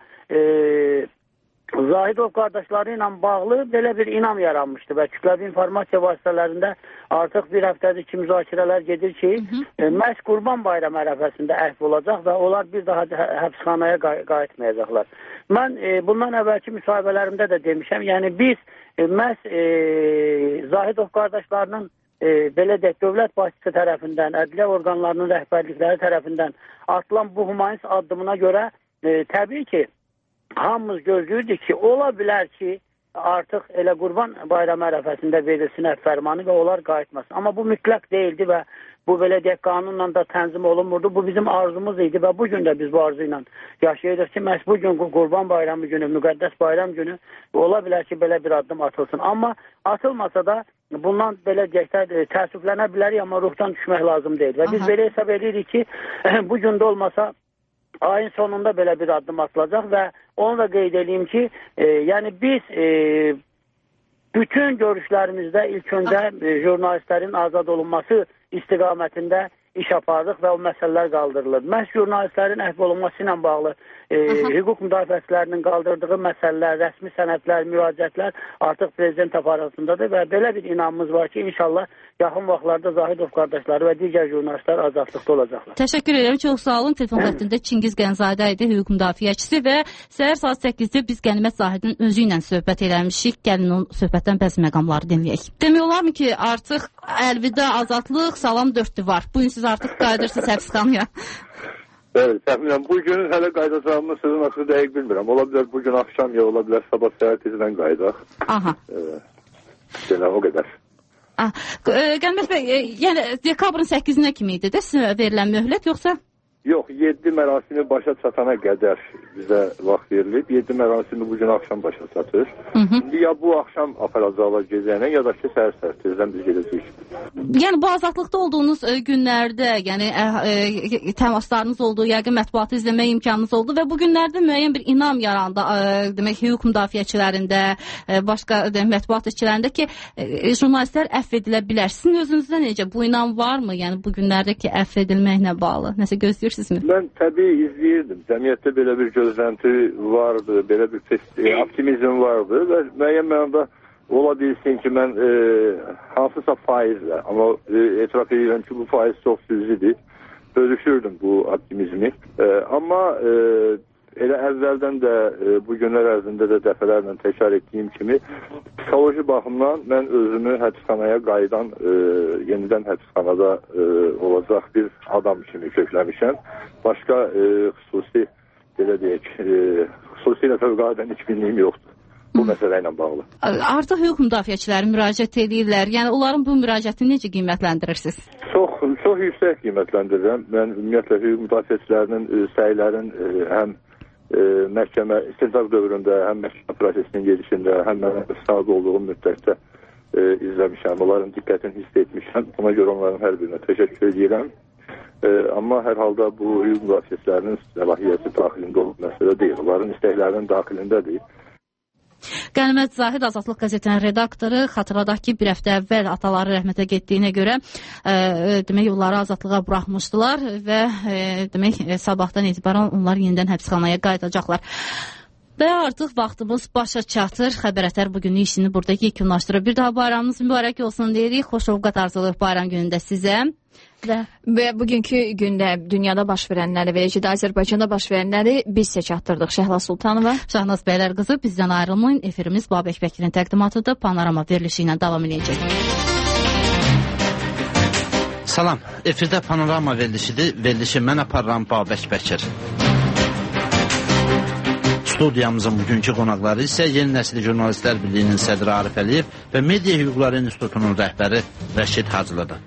Zahidov qardaşları ilə bağlı belə bir inam yaranmışdı və kütləvi informasiya vasitələrində artıq bir həftədir ki, müzakirələr gedir ki, məhz Qurban bayramı ərəfəsində əfv olacaq və onlar bir daha həbsxanaya qayıtmayacaqlar. Mən bundan əvvəlki müsahibələrimdə də demişəm, yəni biz məhz Zahidov qardaşlarının belə deyək, dövlət başçısı tərəfindən, ədliyyə orqanlarının rəhbərlikləri tərəfindən atılan bu humanist addımına görə təbii ki, hamımız gözləyirdik ki, ola bilər ki, artıq elə Qurban bayramı ərəfəsində verilsin əfv fərmanı və onlar qayıtmasın. Amma bu mütləq deyildi və bu belə deyək, qanunla da tənzim olunmurdu. Bu bizim arzumuz idi və bugün də biz bu arzu ilə yaşayırıq ki, məhz bugün Qurban bayramı günü, müqəddəs bayram günü ola bilər ki, belə bir addım atılsın. Amma atılmasa da bundan belə deyək, təəssüflənə bilərik, amma ruhdan düşmək lazım deyil. Və biz belə hesab edirik ki, bugün də olmasa ayın sonunda belə bir addım atılacaq və onu da qeyd edeyim ki, yəni biz bütün görüşlərimizdə ilk öncə jurnalistlərin azad olunması istiqamətində iş aparırıq və o məsələlər qaldırılır. Məhz jurnalistlərin əfv olunması ilə bağlı hüquq müdafiəçilərinin qaldırdığı məsələlər, rəsmi sənədlər, müraciətlər artıq prezident aparatındadır və belə bir inamımız var ki, inşallah yaxın vaxtlarda Zahidov qardaşları və digər jurnalistlər azadlıqda olacaqlar. Təşəkkür edirəm, çox sağ olun. Telefon xəttində Çingiz Qənizadə idi, hüquq müdafiəçisi və səhər saat 8-də biz Qənimət Zahidin özü ilə söhbət eləmişik. Gəlin o söhbətdən bəzi məqamları dinləyək. Demək olarmı ki, artıq əlvida azadlıq, salam 4 divar. Bu gün siz artıq qayıdırsınız həbsxanaya. Evet, təxminən bugün hələ qayıdacağımı sözün açıq dəqiq bilmirəm. Ola bilər bugün axşam ya ola bilər sabah səhər tezdən qayıdaq. Aha. Belə o qədər. Qənimət bəy, yəni dekabrın 8-nə kimi idi də sizə verilən möhlət yoxsa? Yox, 7 mərasimi başa çatana qədər bizə vaxt verilib. 7 mərasimi bugün axşam başa çatır. Ya bu axşam aparacaqlar gecəylə, ya da ki, səhər tezdən biz gedəcəyik. Yəni bu azadlıqda olduğunuz günlərdə, yəni təmaslarınız oldu, yəqin mətbuatı izləmək imkanınız oldu və bu günlərdə müəyyən bir inam yarandı, demək hüquq müdafiəçilərində, başqa mətbuat işçilərində ki, jurnalistlər əfv edilə bilər. Sizin özünüzdə necə bu inam varmı? Yəni bu günlərdə ki, əfv edilməklə bağlı nəsə gözləyirsiniz? Mən təbii izləyirdim. Cəmiyyətdə belə bir gözlənti vardı, belə bir optimizm vardı və müəyyən mənada ola bilsin ki, mən hansısa faizlə, amma etiraf edirəm ki, bu faiz çox cüzidir, bölüşürdüm bu optimizmi. Amma elə əvvəldən də bu günlər ərzində də dəfələrlə təkrar etdiyim kimi psixoloji baxımdan mən özümü həbsxanaya qayıdan, yenidən həbsxanada olacaq bir adam kimi kökləmişəm. Başqa xüsusi, belə deyək, xüsusilə fövqəladən heç bilmiyim yoxdur bu məsələ ilə bağlı. Artıq hüquq müdafiəçiləri müraciət edirlər. Yəni onların bu müraciətini necə qiymətləndirirsiniz? Çox yüksək qiymətləndirirəm. Mən ümumiyyətlə hüquq müdafiəçilərinin səylərin həm məhkəmə istintaq dövründə, həm məhkəmə prosesinin gedişində, həm mən sahib olduğum müddətdə izləmişəm. Onların diqqətini hiss etmişəm. Buna görə onların hər birinə təşəkkür edirəm. Amma hər halda bu hüquq müdafiəçilərinin səlahiyyəti daxilində olan məsələ deyil. Onların istəklərinin daxilindədir. Qənimət Zahid Azadlıq qəzetinin redaktoru, xatırladaq ki, bir həftə əvvəl ataları rəhmətə getdiyinə görə demək onları azadlığa buraxmışdılar və demək sabahdan etibarən onlar yenidən həbsxanaya qayıdacaqlar. Və artıq vaxtımız başa çatır. Xəbər Ətər bugünün işini burada yekunlaşdırır. Bir daha bayramınız mübarək olsun deyirik. Xoş ovqat arzuluq bayram günündə sizə. Və bugünkü gündə dünyada baş verənləri və eləcə də Azərbaycanda baş verənləri biz sizə çatdırdıq. Şəhla Sultanova, Şahnaz Bəylər qızı, bizdən ayrılmayın. Efirimiz Babək Bəkirin təqdimatıdır. Panorama verilişi ilə davam edəcək. Salam, efirdə Panorama verilişidir. Verilişi mən aparıram Babək Bəkir. Studiyamızın bugünkü qonaqları isə Yeni Nəsil Jurnalistlər Birliyinin sədri Arif Əliyev və Media Hüquqları İnstitutunun rəhbəri Rəşid Hacılıdır.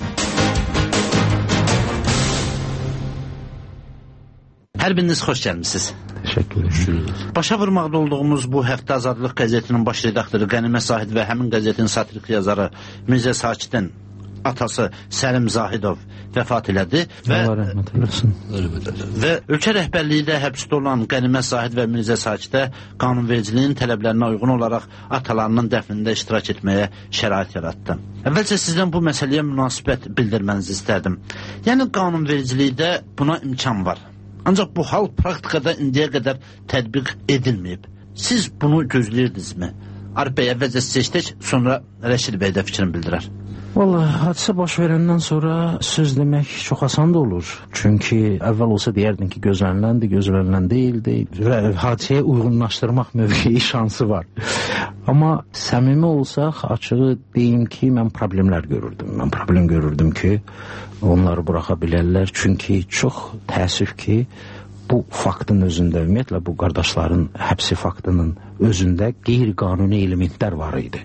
Hər biriniz xoş gəlmişsiniz. Təşəkkür ederim. Başa vurmaqda olduğumuz bu həftə Azadlıq qəzetinin baş redaktoru Qənimət Zahid və həmin qəzetin satirik yazarı Mirzə Sakidin atası Səlim Zahidov vəfat elədi və ölkə rəhbərliyi də həbsdə olan Qənimət Zahid və Mirzə Sakidə qanunvericiliyin tələblərinə uyğun olaraq atalarının dəfnində iştirak etməyə şərait yaratdı. Əvvəlcə sizdən bu məsələyə münasibət bildirmənizi istərdim. Yəni qanunvericilikdə buna imkan var. Ancaq bu hal praktikada indiyə qədər tətbiq edilməyib. Siz bunu gözləyirdinizmi? Arif bəy, əvvəlcə seçdik, sonra Rəşid bəy də fikrini bildirər. Vallahi hadisə baş verəndən sonra söz demək çox asan da olur. Çünki əvvəl olsa deyərdin ki, gözləniləndir, gözlənilən deyildi və hadisəyə uyğunlaşdırmaq mövqeyi şansı var. Amma səmimi olsaq, açığı deyim ki, mən problemlər görürdüm. Mən problem görürdüm ki, onları buraxa bilərlər. Çünki çox təəssüf ki, bu faktın özündə, ümumiyyətlə bu qardaşların həbsi faktının özündə qeyri-qanuni elementlər var idi.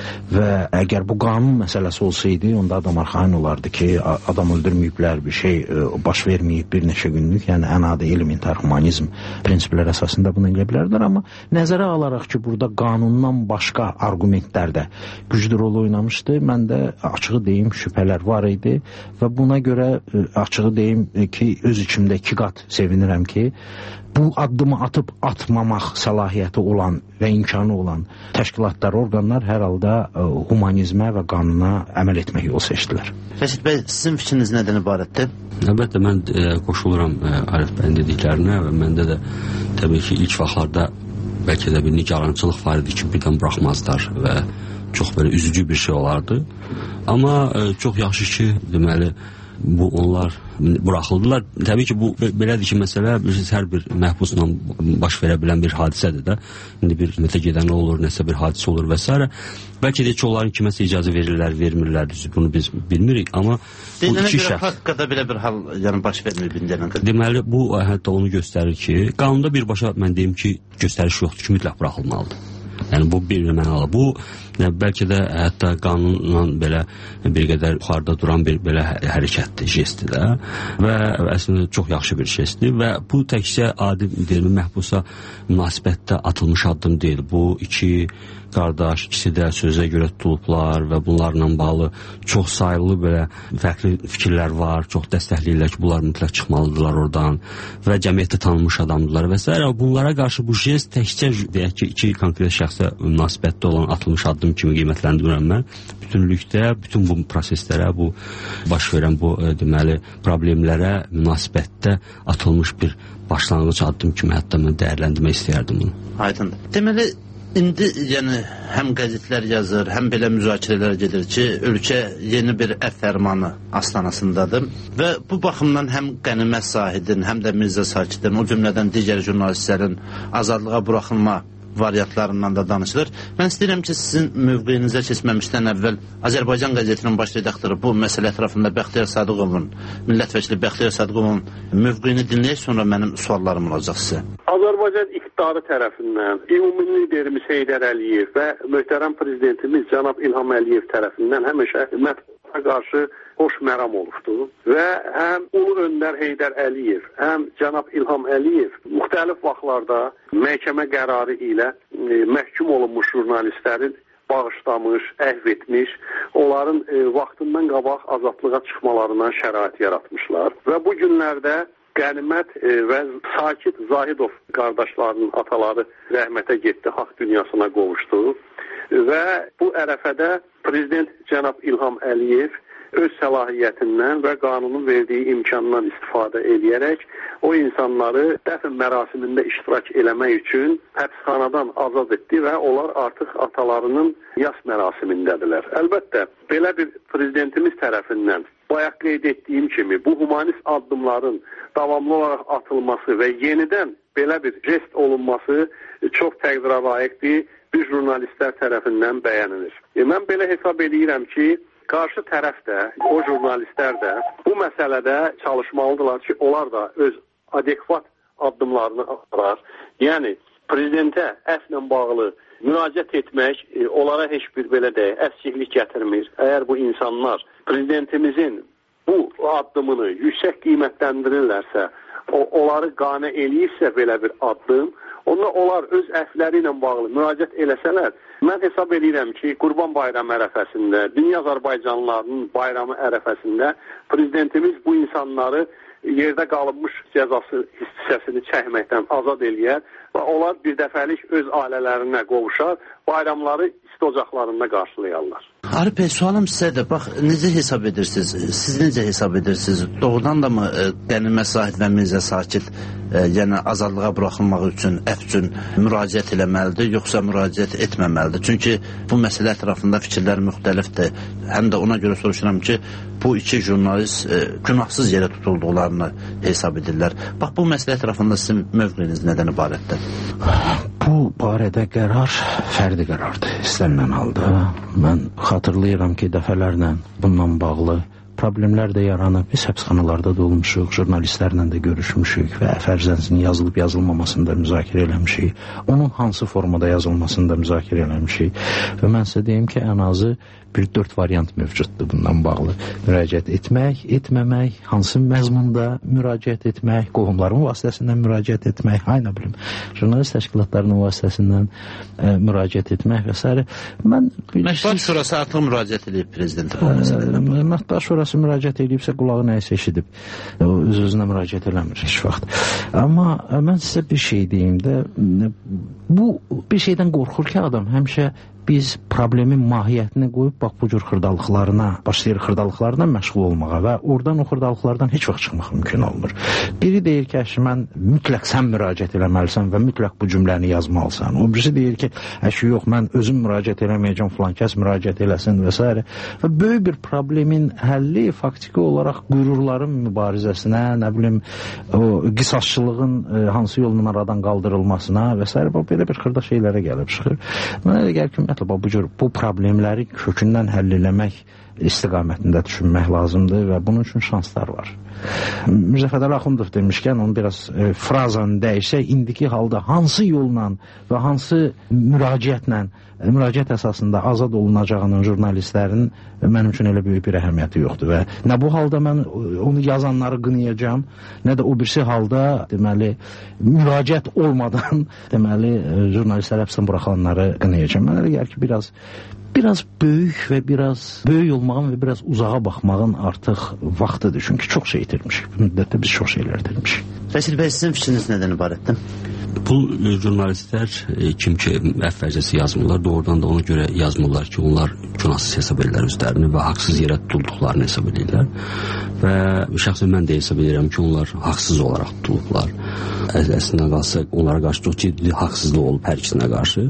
Və əgər bu qanun məsələsi olsaydı, onda adam arxain olardı ki, adam öldürməyiblər, bir şey baş verməyib bir neçə günlük, yəni ən adi elementar humanizm prinsiplər əsasında bunu eləyə bilərdilər. Amma nəzərə alaraq ki, burada qanundan başqa argumentlər də güclü rol oynamışdı, mən də açığı deyim şübhələr var idi və buna görə açığı deyim ki, öz içimdə iki qat sevinirəm ki, bu addımı atıb atmamaq səlahiyyəti olan və imkanı olan təşkilatlar, orqanlar hər halda humanizmə və qanuna əməl etmək yol seçdilər. Rəşid bəy, sizin fikriniz nədən ibarətdir? Əlbəttə, mən qoşuluram Arif bəyin dediklərinə və məndə də təbii ki, ilk vaxtlarda bəlkə də bir nigarançılıq var idi ki, birdən buraxmazlar və çox belə üzücü bir şey olardı. Amma çox yaxşı ki, deməli, bu onlar buraxıldılar. Təbii ki, bu belədir ki, məsələ hər bir məhbusla baş verə bilən bir hadisədir də. İndi bir müddətə gedən olur, nəsə bir hadisə olur və s. Bəlkə də ki, onların kiməsə icazə verirlər, vermirlər, bunu biz bilmirik, amma bu iki şəxs. Praktikada belə bir hal yəni baş vermir bildirən qədər. Deməli, bu hətta onu göstərir ki, qanunda birbaşa mən deyim ki, göstəriş yoxdur ki, mütləq buraxılmalıdır. Yəni bu bir mənalı. Bu bəlkə də hətta qanunla belə bir qədər yuxarıda duran bir belə hərəkətdir, jestdir də və əslində çox yaxşı bir jestdir və bu təkcə adi məhbusa münasibətdə atılmış addım deyil. Bu iki qardaş, ikisi də sözə görə tutulublar və bunlarla bağlı çox sayılı belə fərqli fikirlər var, çox dəstəkləyirlər ki, bunlar mütləq çıxmalıdırlar oradan və cəmiyyətdə tanınmış adamdırlar və s. Bunlara qarşı bu jest təkcə deyək ki, iki konkret şəxsə münasibətdə olan atılmış addım kimi qiymətləndirirəm mən. Bütünlükdə, bütün bu proseslərə, bu baş verən bu deməli problemlərə münasibətdə atılmış bir başlanğıc addım kimi hətta mən dəyərləndirmək istəyərdim bunu. Aydındır. Deməli, İndi yəni həm qəzetlər yazır, həm belə müzakirələr gedir ki, ölkə yeni bir əf fərmanı astanasındadır və bu baxımdan həm Qənimət Zahidin, həm də Mirzə Sakidin, o cümlədən digər jurnalistlərin azadlığa buraxılma variantlarından da danışılır. Mən istəyirəm ki, sizin mövqeyinizə keçməmişdən əvvəl Azərbaycan qəzetinin baş redaktoru bu məsələ ətrafında Bəxtiyar Sadıqovun, millət vəkili Bəxtiyar Sadıqovun mövqeyini dinləyək, sonra mənim suallarım olacaq sizə. Azərbaycan iqtidarı tərəfindən ümumi liderimiz Heydər Əliyev və möhtərəm prezidentimiz cənab İlham Əliyev tərəfindən həmişə mətbuata qarşı xoş məram olubdur və həm Ulu Öndər Heydər Əliyev, həm cənab İlham Əliyev müxtəlif vaxtlarda məhkəmə qərarı ilə məhkum olunmuş jurnalistlərin bağışlamış, əhv etmiş, onların vaxtından qabaq azadlığa çıxmalarından şərait yaratmışlar və bu günlərdə Qənimət və Sakit Zahidov qardaşlarının ataları rəhmətə getdi, haqq dünyasına qovuşdu və bu ərəfədə prezident cənab İlham Əliyev öz səlahiyyətindən və qanunun verdiyi imkandan istifadə edərək o insanları dəfn mərasimində iştirak eləmək üçün həbsxanadan azad etdi və onlar artıq atalarının yas mərasimindədirlər. Əlbəttə, belə bir prezidentimiz tərəfindən bayaq qeyd etdiyim kimi bu humanist addımların davamlı olaraq atılması və yenidən belə bir jest olunması çox təqdirə layiqdir, bir jurnalistlər tərəfindən bəyənilir. Mən belə hesab edirəm ki, qarşı tərəf də, o jurnalistlər də bu məsələdə çalışmalıdırlar ki, onlar da öz adekvat addımlarını atarar. Yəni, prezidentə əflə bağlı müraciət etmək onlara heç bir belə deyək, əfsiklik gətirmir. Əgər bu insanlar prezidentimizin bu addımını yüksək qiymətləndirirlərsə, onları qane eləyirsə belə bir addım, onda onlar öz əfləri ilə bağlı müraciət eləsələr, mən hesab edirəm ki, Qurban Bayramı ərəfəsində, dünya Azərbaycanlılarının bayramı ərəfəsində prezidentimiz bu insanları yerdə qalınmış cəzası hissəsini çəkməkdən azad eləyər və onlar bir dəfəlik öz ailələrinə qovuşar, bayramları isti ocaqlarında qarşılayarlar. Arif bəy, sualım sizədir. Bax, necə hesab edirsiniz? Siz necə hesab edirsiniz? Doğrudan da mı Qənimət Zahid və Mirzə Sakit yəni azadlığa buraxılmaq üçün, əf üçün müraciət eləməlidir, yoxsa müraciət etməməlidir? Çünki bu məsələ ətrafında fikirlər müxtəlifdir. Həm də ona görə soruşuram ki, bu iki jurnalist günahsız yerə tutulduqlarını hesab edirlər. Bax, bu məsələ ətrafında sizin mövqeyiniz nədən ibarətdir? Bu barədə qərar fərdi qərardır. İstənilən halda mən xatırlayıram ki, dəfələrlə bununla bağlı problemlər də yaranıb. Biz həbsxanalarda da olmuşuq, jurnalistlərlə də görüşmüşük və fərzənsinin yazılıb yazılmamasını da müzakirə eləmişik. Onun hansı formada yazılmasını da müzakirə eləmişik. Və mən sizə deyim ki, ən azı bir 4 variant mövcuddur bundan bağlı. Müraciət etmək, etməmək, hansı məzmunda müraciət etmək, qohumların vasitəsindən müraciət etmək, nə bilim, jurnalist təşkilatlarının vasitəsindən müraciət etmək və s. Mətbuat Şurası artıq müraciət edib prezidentə bu məsələdə. Mətbuat Şurası müraciət edibsə, qulağı nəyisə eşidib. Öz-özünə müraciət eləmir heç vaxt. Amma mən sizə bir şey deyim də, bu bir şeydən qorxur ki, adam həmişə biz problemin mahiyyətini qoyub, bax, bu cür xırdalıqlarına, başlayır xırdalıqlarına məşğul olmağa və oradan o xırdalıqlardan heç vaxt çıxmaq mümkün olmur. Biri deyir ki, mən mütləq sən müraciət eləməlisən və mütləq bu cümləni yazmalısan. O birisi deyir ki, yox, mən özüm müraciət eləməyəcəm, filan kəs müraciət eləsin və s. Və böyük bir problemin həlli faktiki olaraq qürurların mübarizəsinə, nə bilim, o qisasçılığın hansı yolla aradan qaldırılmasına və s. Belə bir xırda şeylərə gəlib çıxır. Mənə elə gəlir ki, bu problemləri kökündən həll eləmək istiqamətində düşünmək lazımdır və bunun üçün şanslar var. Mirzə Fədəli Axundov demişkən, onu biraz frazanı dəyişsə, indiki halda hansı yolla və hansı müraciət əsasında azad olunacağının jurnalistlərin mənim üçün elə böyük bir əhəmiyyəti yoxdur və nə bu halda mən onu yazanları qınayacağım, nə də o birisi halda deməli müraciət olmadan deməli jurnalistlər həbsdən buraxılanları qınayacağım. Mən elə gəlir ki, biraz böyük və biraz böyük olmağın və biraz uzağa baxmağın artıq vaxtıdır. Çünki çox şey itirmişik. Bu müddətdə biz çox şeylər itirmişik. Vəkil bəy, sizin fikriniz nədən ibarətdir? Bu jurnalistlər kim ki əf vərcəsi yazmırlar, doğrudan da ona görə yazmırlar ki, onlar günahsız hesab edirlər özlərini və haqsız yerə tutulduqlarını hesab edirlər. Və şəxsən mən də hesab edirəm ki, onlar haqsız olaraq tutulublar. Əslində qalsa onlara qarşı çox ciddi haqsızlıq olub hər ikisinə qarşı.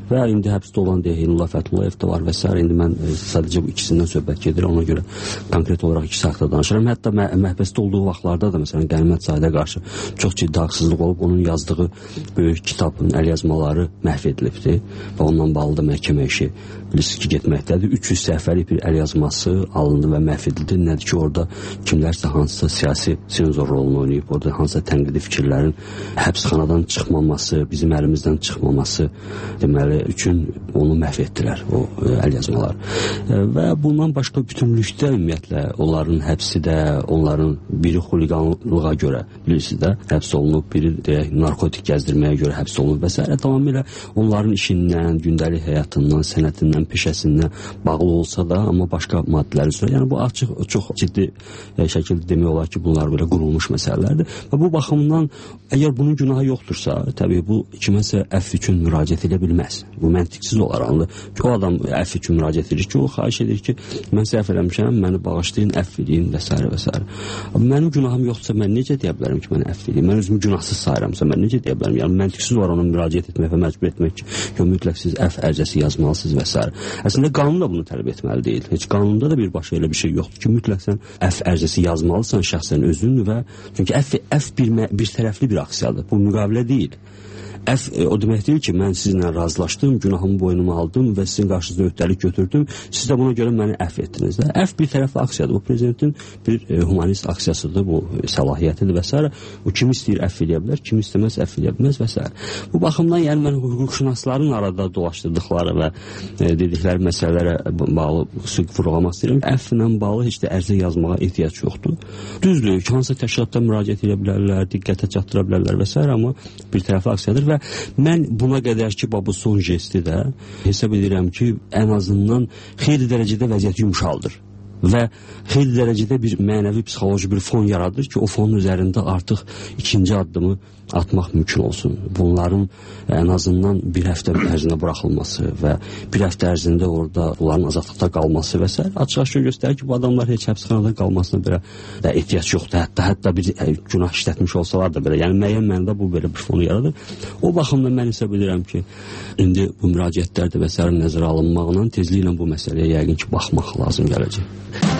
və indi həbsdə olan Eynullah Fəthullayev də var və s. İndi mən sadəcə bu ikisindən söhbət gedir, ona görə konkret olaraq ikisi haqqında danışıram. Hətta məhbəsdə olduğu vaxtlarda da məsələn Qənimət Sahidə qarşı çox ciddi haqsızlıq olub, onun yazdığı böyük kitabın əlyazmaları məhv edilibdir və ondan bağlı da məhkəmə işi bilirsiniz ki, getməkdədir. 300 səhifəlik bir əlyazması alındı və məhv edildi. Nədir ki, orada kimlərsə hansısa siyasi senzor rolunu oynayıb, orada hansısa tənqidi fikirlərin həbsxanadan çıxmaması, bizim əlimizdən çıxmaması deməli üçün onu məhv etdilər, o əlyazmalar. Və bundan başqa bütünlükdə ümumiyyətlə onların həbsi də, onların biri xuliqanlığa görə bilirsiniz də həbs olunub, biri deyək narkotik gəzdirməyə görə həbs olunub və s. Tamamilə onların işindən, gündəlik həyatından, sənətindən, peşəsindən bağlı olsa da, amma başqa maddələr üzrə. Yəni bu açıq, çox ciddi şəkildə demək olar ki, bunlar belə qurulmuş məsələlərdir. Və bu baxımdan əgər bunun günahı yoxdursa, təbii bu kiməsə əff üçün müraciət edə bilməz. Bu məntiqsiz olar anlı. O adam əff üçün müraciət edir ki, o xahiş edir ki, mən səhv eləmişəm, məni bağışlayın, əff edin və s. və s. Mənim günahım yoxdursa, mən necə deyə bilərəm ki, məni əff edin? Mən özümü günahsız sayıramsa, mən necə deyə bilərəm? Yəni məntiqsiz olar ona müraciət etmək və məcbur etmək ki, mütləq siz əff ərcəsi yazmalısınız və s. Əslində qanun da bunu tələb etməli deyil. Heç qanunda da birbaşa elə bir şey yoxdur ki, mütləq sən əff ərcəsi yazmalısan şəxsən özün və çünki əff bir tərəfli bir aksiyadır. Bu müqavilə deyil. Əff o demək deyil ki, mən sizinlə razılaşdım, günahımı boynuma aldım və sizin qarşınızda öhdəlik götürdüm. Siz də buna görə məni əff etdiniz. Əff bir tərəfli aksiyadır. Bu prezidentin bir humanist aksiyasıdır, bu səlahiyyətidir və s. O kimi istəyir əff edə bilər, kimi istəməz əff edə bilməz və s. Bu baxımdan yəni mən hüquqşünasların arada dolaşdırdıqları və dedikləri məsələlərə bağlı vurğulamaq istəyirəm. Əfflə bağlı heç də ərizə yazmağa ehtiyac yoxdur. Düzdür, hansısa təşkilatda müraciət edə bilərlər, diqqətə çatdıra bilərlər və s. amma bir tərəfli aksiyadır və mən buna qədər ki, bu son jesti də hesab edirəm ki, ən azından xeyli dərəcədə vəziyyət yumşaldır və xeyli dərəcədə bir mənəvi, psixoloji bir fon yaradır ki, o fonun üzərində artıq ikinci addımı atmaq mümkün olsun. Bunların ən azından bir həftə ərzində buraxılması və bir həftə ərzində orada onların azadlıqda qalması və s. açıq-aşkar göstərir ki, bu adamlar heç həbsxanada qalmasına belə də ehtiyac yoxdur. Hətta bir günah işlətmiş olsalar da belə, yəni müəyyən mənada bu belə bir fonu yaradır. O baxımdan mən hesab edirəm ki, indi bu müraciətlərdə və s. nəzərə alınmaqla tezliklə bu məsələyə yəqin ki, baxmaq lazım gələcək.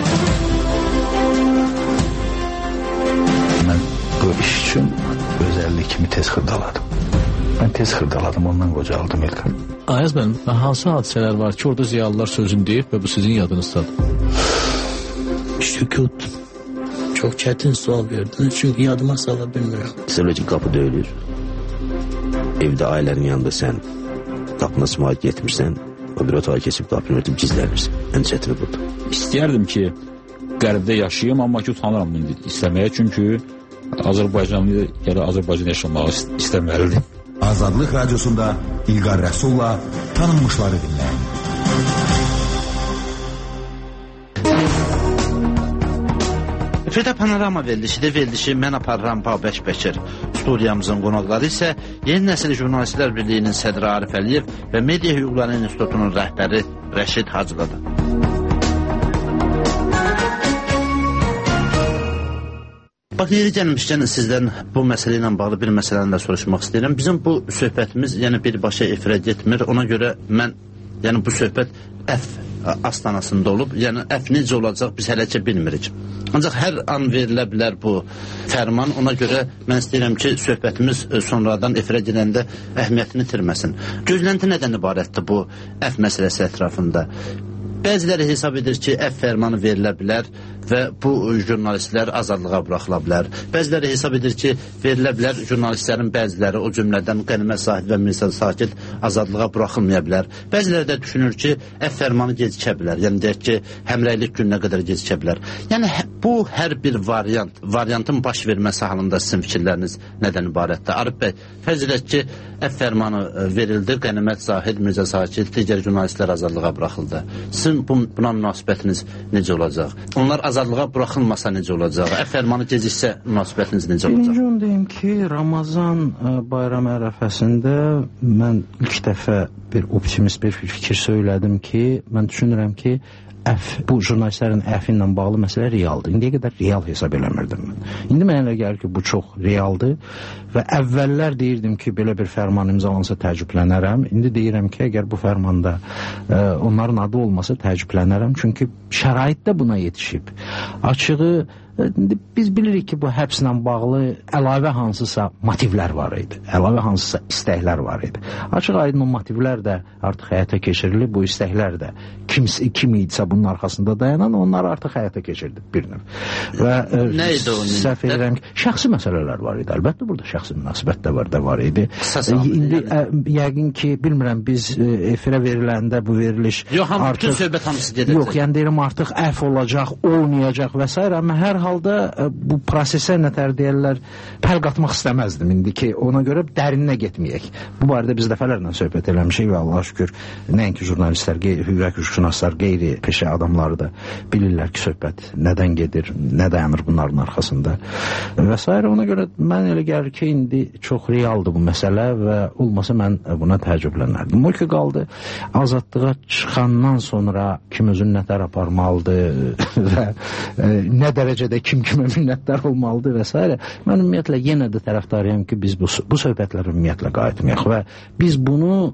Mən bu iş üçün özəllik kimi tez xırdaladım. Mən tez xırdaladım, ondan qocaldım İlqar. Ayaz mənim, hansı hadisələr var ki, orada ziyalılar sözünü deyib və bu sizin yadınızdadır? Sükut. Çox çətin sual verdiniz, çünki yadıma sala bilmirəm. Psixoloji qapı döyülür. Evdə ailənin yanında sən qapına sımaq getmirsən, o bir otağa keçib qapını örtüb gizlənirsən. Ən çətini budur. İstəyərdim ki, qərbdə yaşayayım, amma ki, utanıram bunu istəməyə, çünki Azərbaycanlı ya Azərbaycan yaşamağı istəməlidir. Azadlıq Radiosunda İlqar Rəsulla tanınmışları dinləyin. Efirdə panorama verilişidir. Verilişi mən aparıram Babək Bəkir. Studiyamızın qonaqları isə Yeni Nəsil Jurnalistlər Birliyinin sədri Arif Əliyev və Media Hüquqları İnstitutunun rəhbəri Rəşid Hacıqadır. Bax, yeri gəlmişkən sizdən bu məsələ ilə bağlı bir məsələni də soruşmaq istəyirəm. Bizim bu söhbətimiz birbaşa efirə getmir. Ona görə mən bu söhbət əff astanasında olub. Yəni əff necə olacaq biz hələ ki bilmirik. Ancaq hər an verilə bilər bu fərman. Ona görə mən istəyirəm ki, söhbətimiz sonradan efirə gedəndə əhəmiyyətini itirməsin. Gözlənti nədən ibarətdir bu əff məsələsi ətrafında? Bəziləri hesab edir ki, əff fərmanı verilə bilər və bu jurnalistlər azadlığa buraxıla bilər. Bəziləri hesab edir ki, verilə bilər jurnalistlərin bəziləri, o cümlədən Qənimət Sahidə və Mirzə Sakit azadlığa buraxılmaya bilər. Bəziləri də düşünür ki, əff fərmanı gecikə bilər. Yəni deyək ki, həmrəylik gününə qədər gecikə bilər. Yəni bu hər bir variantın baş verməsi halında sizin fikirləriniz nədən ibarətdir? Arif bəy, fərz edək ki, əff fərmanı verildi, Qənimət Zahid, Mirzə Sakit, digər jurnalistlər azadlığa buraxıldı. Sizin buna münasibətiniz necə olacaq? Onlar azadlığa buraxılmasa necə olacaq? Əff fərmanı geciksə münasibətiniz necə olacaq? Birinci onu deyim ki, Ramazan bayram ərəfəsində mən ilk dəfə bir optimist bir fikir söylədim ki, mən düşünürəm ki, bu jurnalistlərin əfi ilə bağlı məsələ realdır. İndiyə qədər real hesab eləmirdim mən. İndi mənə elə gəlir ki, bu çox realdır və əvvəllər deyirdim ki, belə bir fərman imzalansa təəccüblənərəm. İndi deyirəm ki, əgər bu fərmanda onların adı olmasa təəccüblənərəm. Çünki şərait də buna yetişib. Açığı biz bilirik ki, bu həbslə bağlı əlavə hansısa motivlər var idi. Əlavə hansısa istəklər var idi. Açıq aydın o motivlər də artıq həyata keçirilib. Bu istəklər də kim idisə bunun arxasında dayanan onlar artıq həyata keçirdib bir növ. Və səhv edirəm ki, şəxsi məsələlər var idi. Əlbəttə burada şəxsi münasibət də var idi. İndi yəqin ki, bilmirəm biz efirə veriləndə bu veriliş bütün söhbət hamısı gedəcək. Yox, yəni deyirəm artıq əf olacaq, olmayacaq və s. Amma hər halda bu prosesə nətər deyərlər, pəl qatmaq istəməzdim indi ki, ona görə dərinə getməyək. Bu barədə biz dəfələrlə söhbət eləmişik və Allah şükür, nəinki jurnalistlər, hüquq şünaslar, qeyri peşə adamları da bilirlər ki, söhbət nədən gedir, nə dayanır bunların arxasında və s. Ona görə mən elə gəlir ki, indi çox realdır bu məsələ və olmasa mən buna təəccüblənərdim. O ki, qaldı, azadlığa çıxandan sonra kim özünü nətər aparmalıdır və nə dərəcədə kim kimə minnətdar olmalıdır və s. Mən ümumiyyətlə yenə də tərəfdarıyam ki, biz bu söhbətlərə ümumiyyətlə qayıtmayaq və biz bunu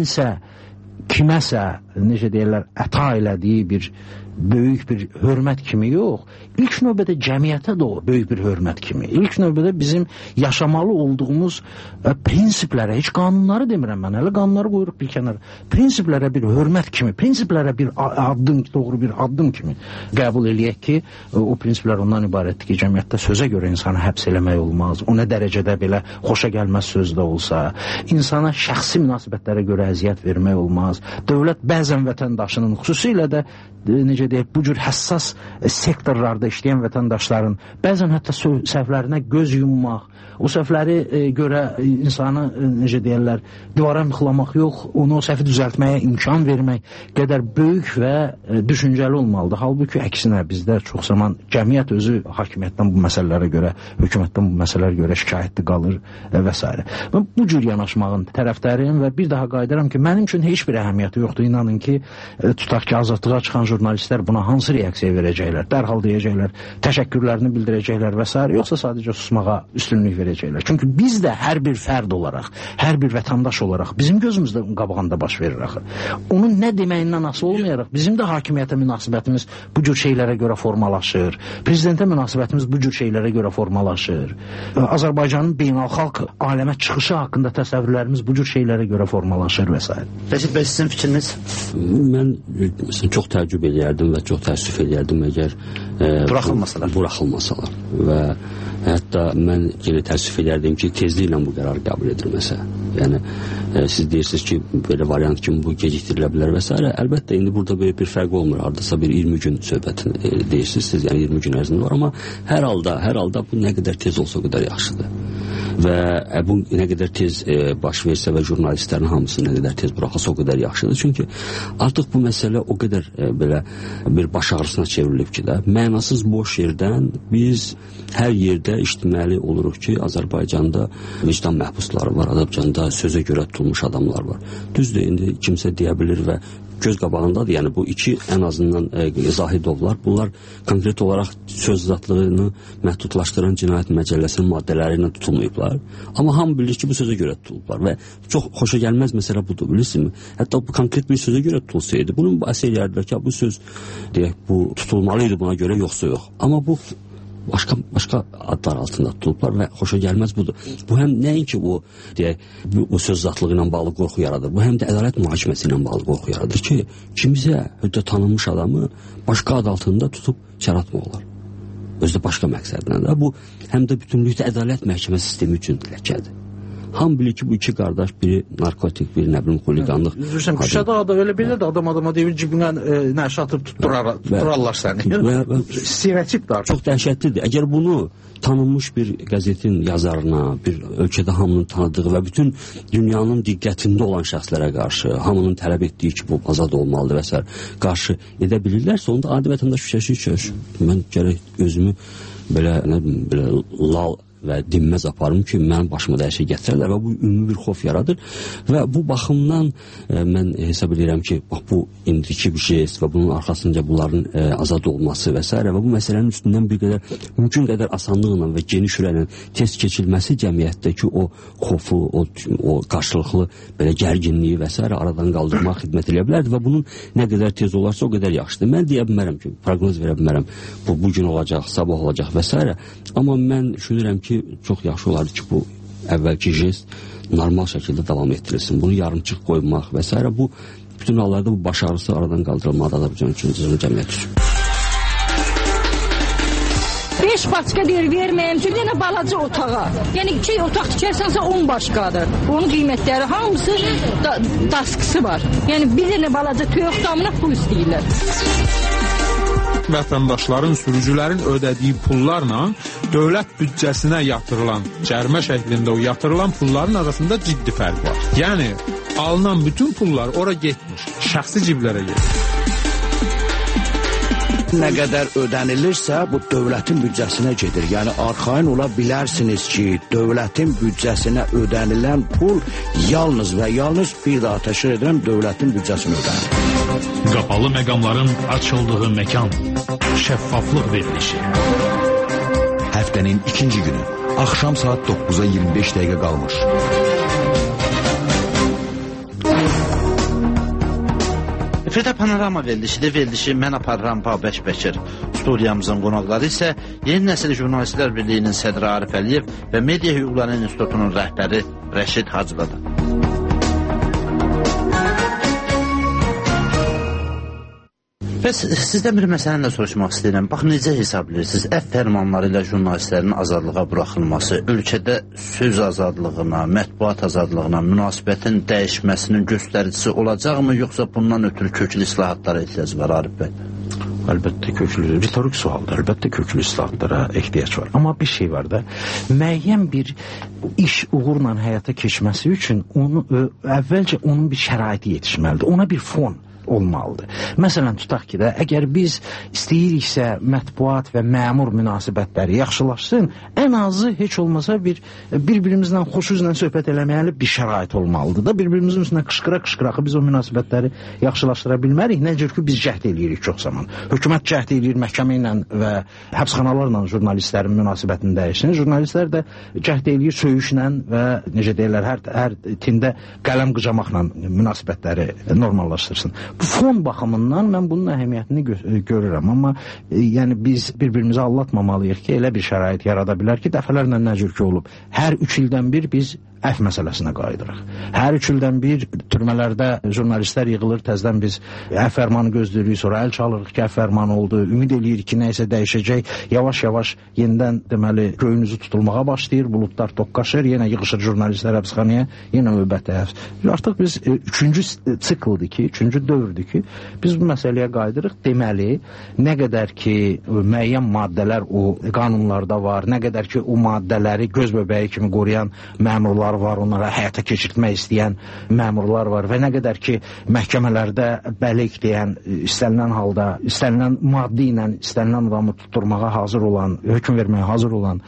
kiməsə, necə deyirlər, əta elədiyi bir böyük bir hörmət kimi yox, ilk növbədə cəmiyyətə də o böyük bir hörmət kimi, ilk növbədə bizim yaşamalı olduğumuz prinsiplərə, heç qanunları demirəm mən, hələ qanunları qoyuruq bir kənara, prinsiplərə bir hörmət kimi, prinsiplərə bir addım, doğru bir addım kimi qəbul eləyək ki, o prinsiplər ondan ibarətdir ki, cəmiyyətdə sözə görə insanı həbs eləmək olmaz, o nə dərəcədə belə xoşa gəlməz söz də olsa, insana şəxsi münasibətlərə görə əziyyət vermək olmaz, dövlət bəzən vətəndaşının, xüsusilə də necə deyək, bu cür həssas sektorlarda işləyən vətəndaşların bəzən hətta səhvlərinə göz yummaq, o səhvləri görə insanı, necə deyərlər, divara mıxlamaq yox, onu o səhvi düzəltməyə imkan vermək qədər böyük və düşüncəli olmalıdır. Halbuki əksinə bizdə çox zaman cəmiyyət özü hakimiyyətdən bu məsələlərə görə, hökumətdən bu məsələlərə görə şikayətli qalır və s. Mən bu cür yanaşmağın tərəfdarıyım və bir daha qaydaram ki, mənim üçün heç bir əhəmiyyəti yoxdur. İnanın ki, tutaq ki, azadlığa çıxan jurnalistlər buna hansı reaksiya verəcəklər? Dərhal deyəcəklər, təşəkkürlərini bildirəcəklər və s. Yoxsa sadəcə susmağa üstünlük verəcəklər. Çünki biz də hər bir fərd olaraq, hər bir vətəndaş olaraq bizim gözümüzdə qabağında baş verir axı. Onun nə deməyindən asılı olmayaraq bizim də hakimiyyətə münasibətimiz bu cür şeylərə görə formalaşır. Prezidentə münasibətimiz bu cür şeylərə görə formalaşır. Azərbaycanın beynəlxalq aləmə çıxışı haqqında təsəvvürlərimiz bu cür şeylərə görə formalaşır və s. Rəşid bəy, sizin fikriniz? Mən çox təəccüb eləyərdim və çox təəssüf eləyərdim əgər buraxılmasalar və hətta mən yenə təəssüf edərdim ki, tezliklə bu qərar qəbul edilməsə. Yəni, siz deyirsiniz ki, belə variant kimi bu gecikdirilə bilər və s. Əlbəttə, indi burada böyük bir fərq olmur. Ardasa bir 20 gün söhbətini deyirsiniz, yəni 20 gün ərzində var, amma hər halda bu nə qədər tez olsa o qədər yaxşıdır. Və bu nə qədər tez baş versə və jurnalistlərin hamısı nə qədər tez buraxılsa o qədər yaxşıdır. Çünki artıq bu məsələ o qədər belə bir baş ağrısına çevrilib ki də, mənasız boş yerdən biz hər yerdə işitməli oluruq ki, Azərbaycanda vicdan məhbusları var, Azərbaycanda sözə görə tutulmuş adamlar var. Düzdür, indi kimsə deyə bilir və göz qabağındadır. Yəni bu iki ən azından Zahidovlar, bunlar konkret olaraq söz azadlığını məhdudlaşdıran cinayət məcəlləsinin maddələri ilə tutulmayıblar. Amma hamı bilir ki, bu sözə görə tutulublar və çox xoşa gəlməz məsələ budur, bilirsinizmi? Hətta bu konkret bir sözə görə tutulsaydı, bunun bəhs edərdilər ki, bu söz deyək, bu tutulmalıydı buna görə, yoxsa yox. Amma bu başqa adlar altında tutulublar və xoşa gəlməz budur. Bu həm nəinki bu, deyək, bu söz azadlığı ilə bağlı qorxu yaradır, bu həm də ədalət mühakiməsi ilə bağlı qorxu yaradır ki, kimsə hüddət tanınmış adamı başqa ad altında tutub içəri atmaq olar. Özdə başqa məqsədlə də. Bu həm də bütünlükdə ədalət məhkəmə sistemi üçün ləkədir. Hamı bilir ki, bu iki qardaş, biri narkotik, biri nə bilim xuliqanlıq. Üzrsən, küçədə elə belə də adama deyir, cibinə nəşə atıb tuturarlar səni. Stereotipdir. Çox dəhşətlidir. Əgər bunu tanınmış bir qəzetin yazarına, bir ölkədə hamının tanıdığı və bütün dünyanın diqqətində olan şəxslərə qarşı, hamının tələb etdiyi ki, bu azad olmalıdır və s. qarşı edə bilirlərsə, onda adi vətəndaş fikirləşir ki, mən gərək özümü belə lal və dinməz aparım ki, mənim başıma da hər şey gətirərlər və bu ümumi bir xof yaradır və bu baxımdan mən hesab edirəm ki, bax bu indiki bir jest və bunun arxasınca bunların azad olması və s. və bu məsələnin üstündən bir qədər mümkün qədər asanlıqla və geniş ürəklə tez keçilməsi cəmiyyətdəki o xofu, o qarşılıqlı belə gərginliyi və s. aradan qaldırmaq xidmət edə bilərdi və bunun nə qədər tez olarsa o qədər yaxşıdır. Mən deyə bilmərəm ki, proqnoz verə bilmərəm, bu gün olacaq, sabah olacaq və s. Amma mən düşünürəm ki, çox yaxşı olardı ki, bu əvvəlki jest normal şəkildə davam etdirilsin. Bunu yarımçıq qoymaq və s. Bu, bütün hallarda bu başarısı aradan qaldırılmalı Azərbaycan üçün, cəmiyyət üçün. 5 başqa deyir, verməyəm ki, yenə balaca otağa. Yəni 2 otaq tikərsənsə 10 başqadır. Onun qiymətləri hamısı daskısı var. Yəni bir dənə balaca toyuq damına pul istəyirlər. Vətəndaşların, sürücülərin ödədiyi pullarla dövlət büdcəsinə yatırılan, cərimə şəklində o yatırılan pulların arasında ciddi fərq var. Yəni, alınan bütün pullar ora getmiş, şəxsi ciblərə getmiş. Nə qədər ödənilirsə, bu dövlətin büdcəsinə gedir. Yəni, arxain ola bilərsiniz ki, dövlətin büdcəsinə ödənilən pul yalnız və yalnız bir daha təşkil edən dövlətin büdcəsinə ödənir. Qapalı məqamların açıldığı məkan, şəffaflıq verilişi. Həftənin ikinci günü, axşam saat 9-a 25 dəqiqə qalmış. Efirdə Panorama verilişidir. Verilişi mən aparıram Babək Bəkir. Studiyamızın qonaqları isə Yeni Nəsil Jurnalistlər Birliyinin sədri Arif Əliyev və Media Hüquqları İnstitutunun rəhbəri Rəşid Hacıqadır. Bəs sizdən bir məsələni də soruşmaq istəyirəm. Bax, necə hesab edirsiniz? Fərmanları ilə jurnalistlərin azadlığa buraxılması ölkədə söz azadlığına, mətbuat azadlığına, münasibətin dəyişməsinin göstəricisi olacaqmı, yoxsa bundan ötürü köklü islahatlara ehtiyac var, Arif bəy? Əlbəttə köklü, retorik sualdır, əlbəttə köklü islahatlara ehtiyac var. Amma bir şey var da, müəyyən bir iş uğurla həyata keçməsi üçün əvvəlcə onun bir şəraiti yetişməlidir, ona bir fon olmalıdır. Məsələn, tutaq ki də, əgər biz istəyiriksə mətbuat və məmur münasibətləri yaxşılaşsın, ən azı heç olmasa bir-birimizlə xoş üzlə söhbət eləməyəli bir şərait olmalıdır da, bir-birimizin üstünə qışqıra-qışqıra biz o münasibətləri yaxşılaşdıra bilmərik. Necə ki, biz cəhd eləyirik çox zaman. Hökumət cəhd eləyir məhkəmə ilə və həbsxanalarla jurnalistlərin münasibətini dəyişsin. Jurnalistlər də cəhd eləyir söyüşlə və necə deyirlər, hər tində qələm qıcamaqla münasibətləri normallaşdırsın. Bu fon baxımından mən bunun əhəmiyyətini görürəm, amma yəni biz bir-birimizi allatmamalıyıq ki, elə bir şərait yarada bilər ki, dəfələrlə nə cür ki olub. Hər 3 ildən bir biz əf məsələsinə qayıdırıq. Hər 3 ildən bir türmələrdə jurnalistlər yığılır, təzdən biz əf fərmanı gözləyirik, sonra əl çalırıq ki, əf fərmanı oldu, ümid eləyirik ki, nəysə dəyişəcək, yavaş-yavaş yenidən deməli göyünüzü tutulmağa başlayır, buludlar toqqaşır, yenə yığışır jurnalistlər həbsxanaya, yenə növbəti həbs. Artıq biz 3-cü sikldir ki, 3-cü dövrdür ki, biz bu məsələyə qayıdırıq. Deməli, nə qədər ki, müəyyən maddələr o qanunlarda var, nə qədər ki, o maddələri göz bəbəyi kimi qoruyan məmurlar var, onlara həyata keçirtmək istəyən məmurlar var və nə qədər ki, məhkəmələrdə bəlik deyən, istənilən halda, istənilən maddi ilə istənilən adamı tutturmağa hazır olan, hökm verməyə hazır olan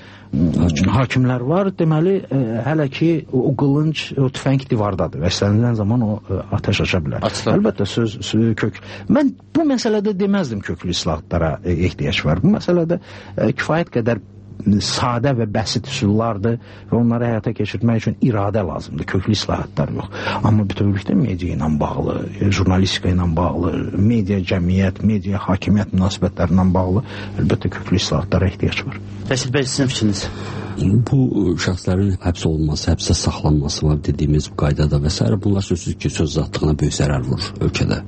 hakimlər var. Deməli, hələ ki, o qılınc, o tüfəng divardadır və istənilən zaman o ateş aça bilər. Əlbəttə, söz kök. Mən bu məsələdə deməzdim köklü islahatlara ehtiyac var. Bu məsələdə kifayət qədər sadə və bəsit üsullardır və onları həyata keçirmək üçün iradə lazımdır, köklü islahatlar yox. Amma bütövlükdə media ilə bağlı, jurnalistika ilə bağlı, media cəmiyyət, media hakimiyyət münasibətlərilə bağlı əlbəttə köklü islahatlara ehtiyac var. Rəşid bəy, sizin fikriniz? Bu şəxslərin həbs olunması, həbsə saxlanması var dediyimiz bu qaydada və s. bunlar sözsüz ki, söz azadlığına böyük zərər vurur ölkədə.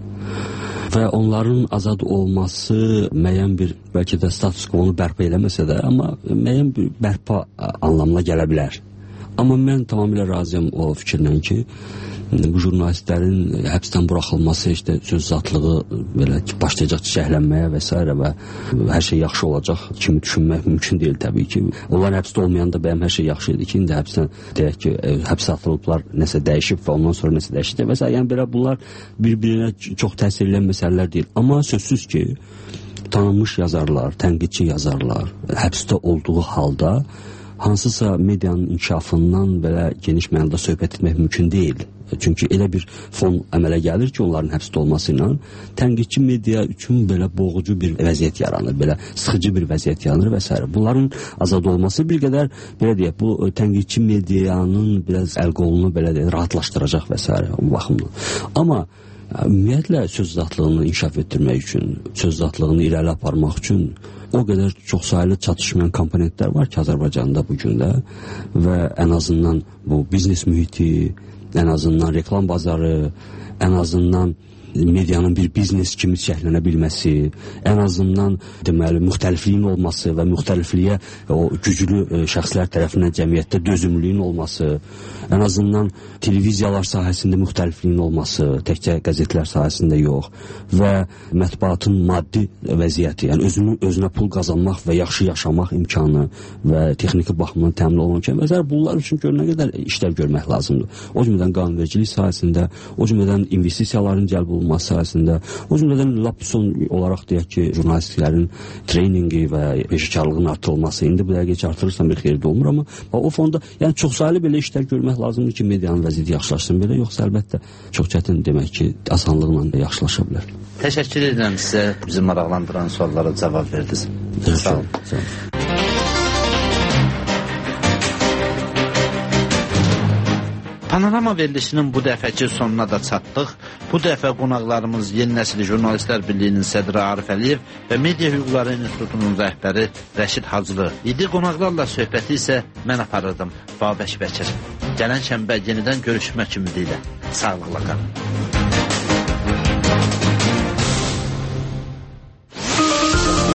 Və onların azad olması müəyyən bir, bəlkə də status quo-nu bərpa eləməsə də, amma müəyyən bir bərpa anlamına gələ bilər. Amma mən tamamilə razıyam o fikirlə ki, bu jurnalistlərin həbsdən buraxılması, işte söz azadlığı belə başlayacaq çiçəklənməyə və s. və hər şey yaxşı olacaq kimi düşünmək mümkün deyil təbii ki. Onlar həbsdə olmayanda bəyəm hər şey yaxşı idi ki, indi həbsdən deyək ki, həbsə atılıblar, nəsə dəyişib və ondan sonra nəsə dəyişəcək və s. Yəni belə bunlar bir-birinə çox təsir edən məsələlər deyil. Amma sözsüz ki, tanınmış yazarlar, tənqidçi yazarlar həbsdə olduğu halda hansısa medianın inkişafından belə geniş mənada söhbət etmək mümkün deyil. Çünki elə bir fon əmələ gəlir ki, onların həbsdə olması ilə tənqidçi media üçün belə boğucu bir vəziyyət yaranır, belə sıxıcı bir vəziyyət yaranır və s. Bunların azad olması bir qədər, belə deyək, bu tənqidçi medianın biraz əl-qolunu belə deyək, rahatlaşdıracaq və s. o baxımdan. Amma ümumiyyətlə söz azadlığını inkişaf etdirmək üçün, söz azadlığını irəli aparmaq üçün o qədər çoxsaylı çatışmayan komponentlər var ki, Azərbaycanda bugün də və ən azından bu biznes mühiti, ən azından reklam bazarı, ən azından medianın bir biznes kimi şəklənə bilməsi, ən azından deməli müxtəlifliyin olması və müxtəlifliyə o güclü şəxslər tərəfindən cəmiyyətdə dözümlülüyün olması, ən azından televiziyalar sahəsində müxtəlifliyin olması, təkcə qəzetlər sahəsində yox və mətbuatın maddi vəziyyəti, yəni özünə pul qazanmaq və yaxşı yaşamaq imkanı və texniki baxımdan təmin olunmaq imkanı və bunlar üçün görünə qədər işlər görmək lazımdır. O cümlədən qanunvericilik sahəsində, o cümlədən investisiyaların cəlb olunması sahəsində, o cümlədən lap son olaraq deyək ki, jurnalistlərin treyningi və peşəkarlığın artırılması, indi bu dəqiqə artırırsam bir xeyirdə olmur, amma o fonda yəni çoxsaylı belə işlər görmək lazımdır ki, medianın vəziyyəti yaxşılaşsın belə, yoxsa əlbəttə çox çətin demək ki, asanlıqla yaxşılaşa bilər. Təşəkkür edirəm sizə bizi maraqlandıran suallara cavab verdiniz. Sağ olun. Panorama verilişinin bu dəfəki sonuna da çatdıq. Bu dəfə qonaqlarımız Yeni Nəsil Jurnalistlər Birliyinin sədri Arif Əliyev və Media Hüquqları İnstitutunun rəhbəri Rəşid Hacılı idi. Qonaqlarla söhbəti isə mən aparırdım, Babək Bəkir. Gələn şənbə yenidən görüşmək ümidi ilə. Sağlıqla qalın.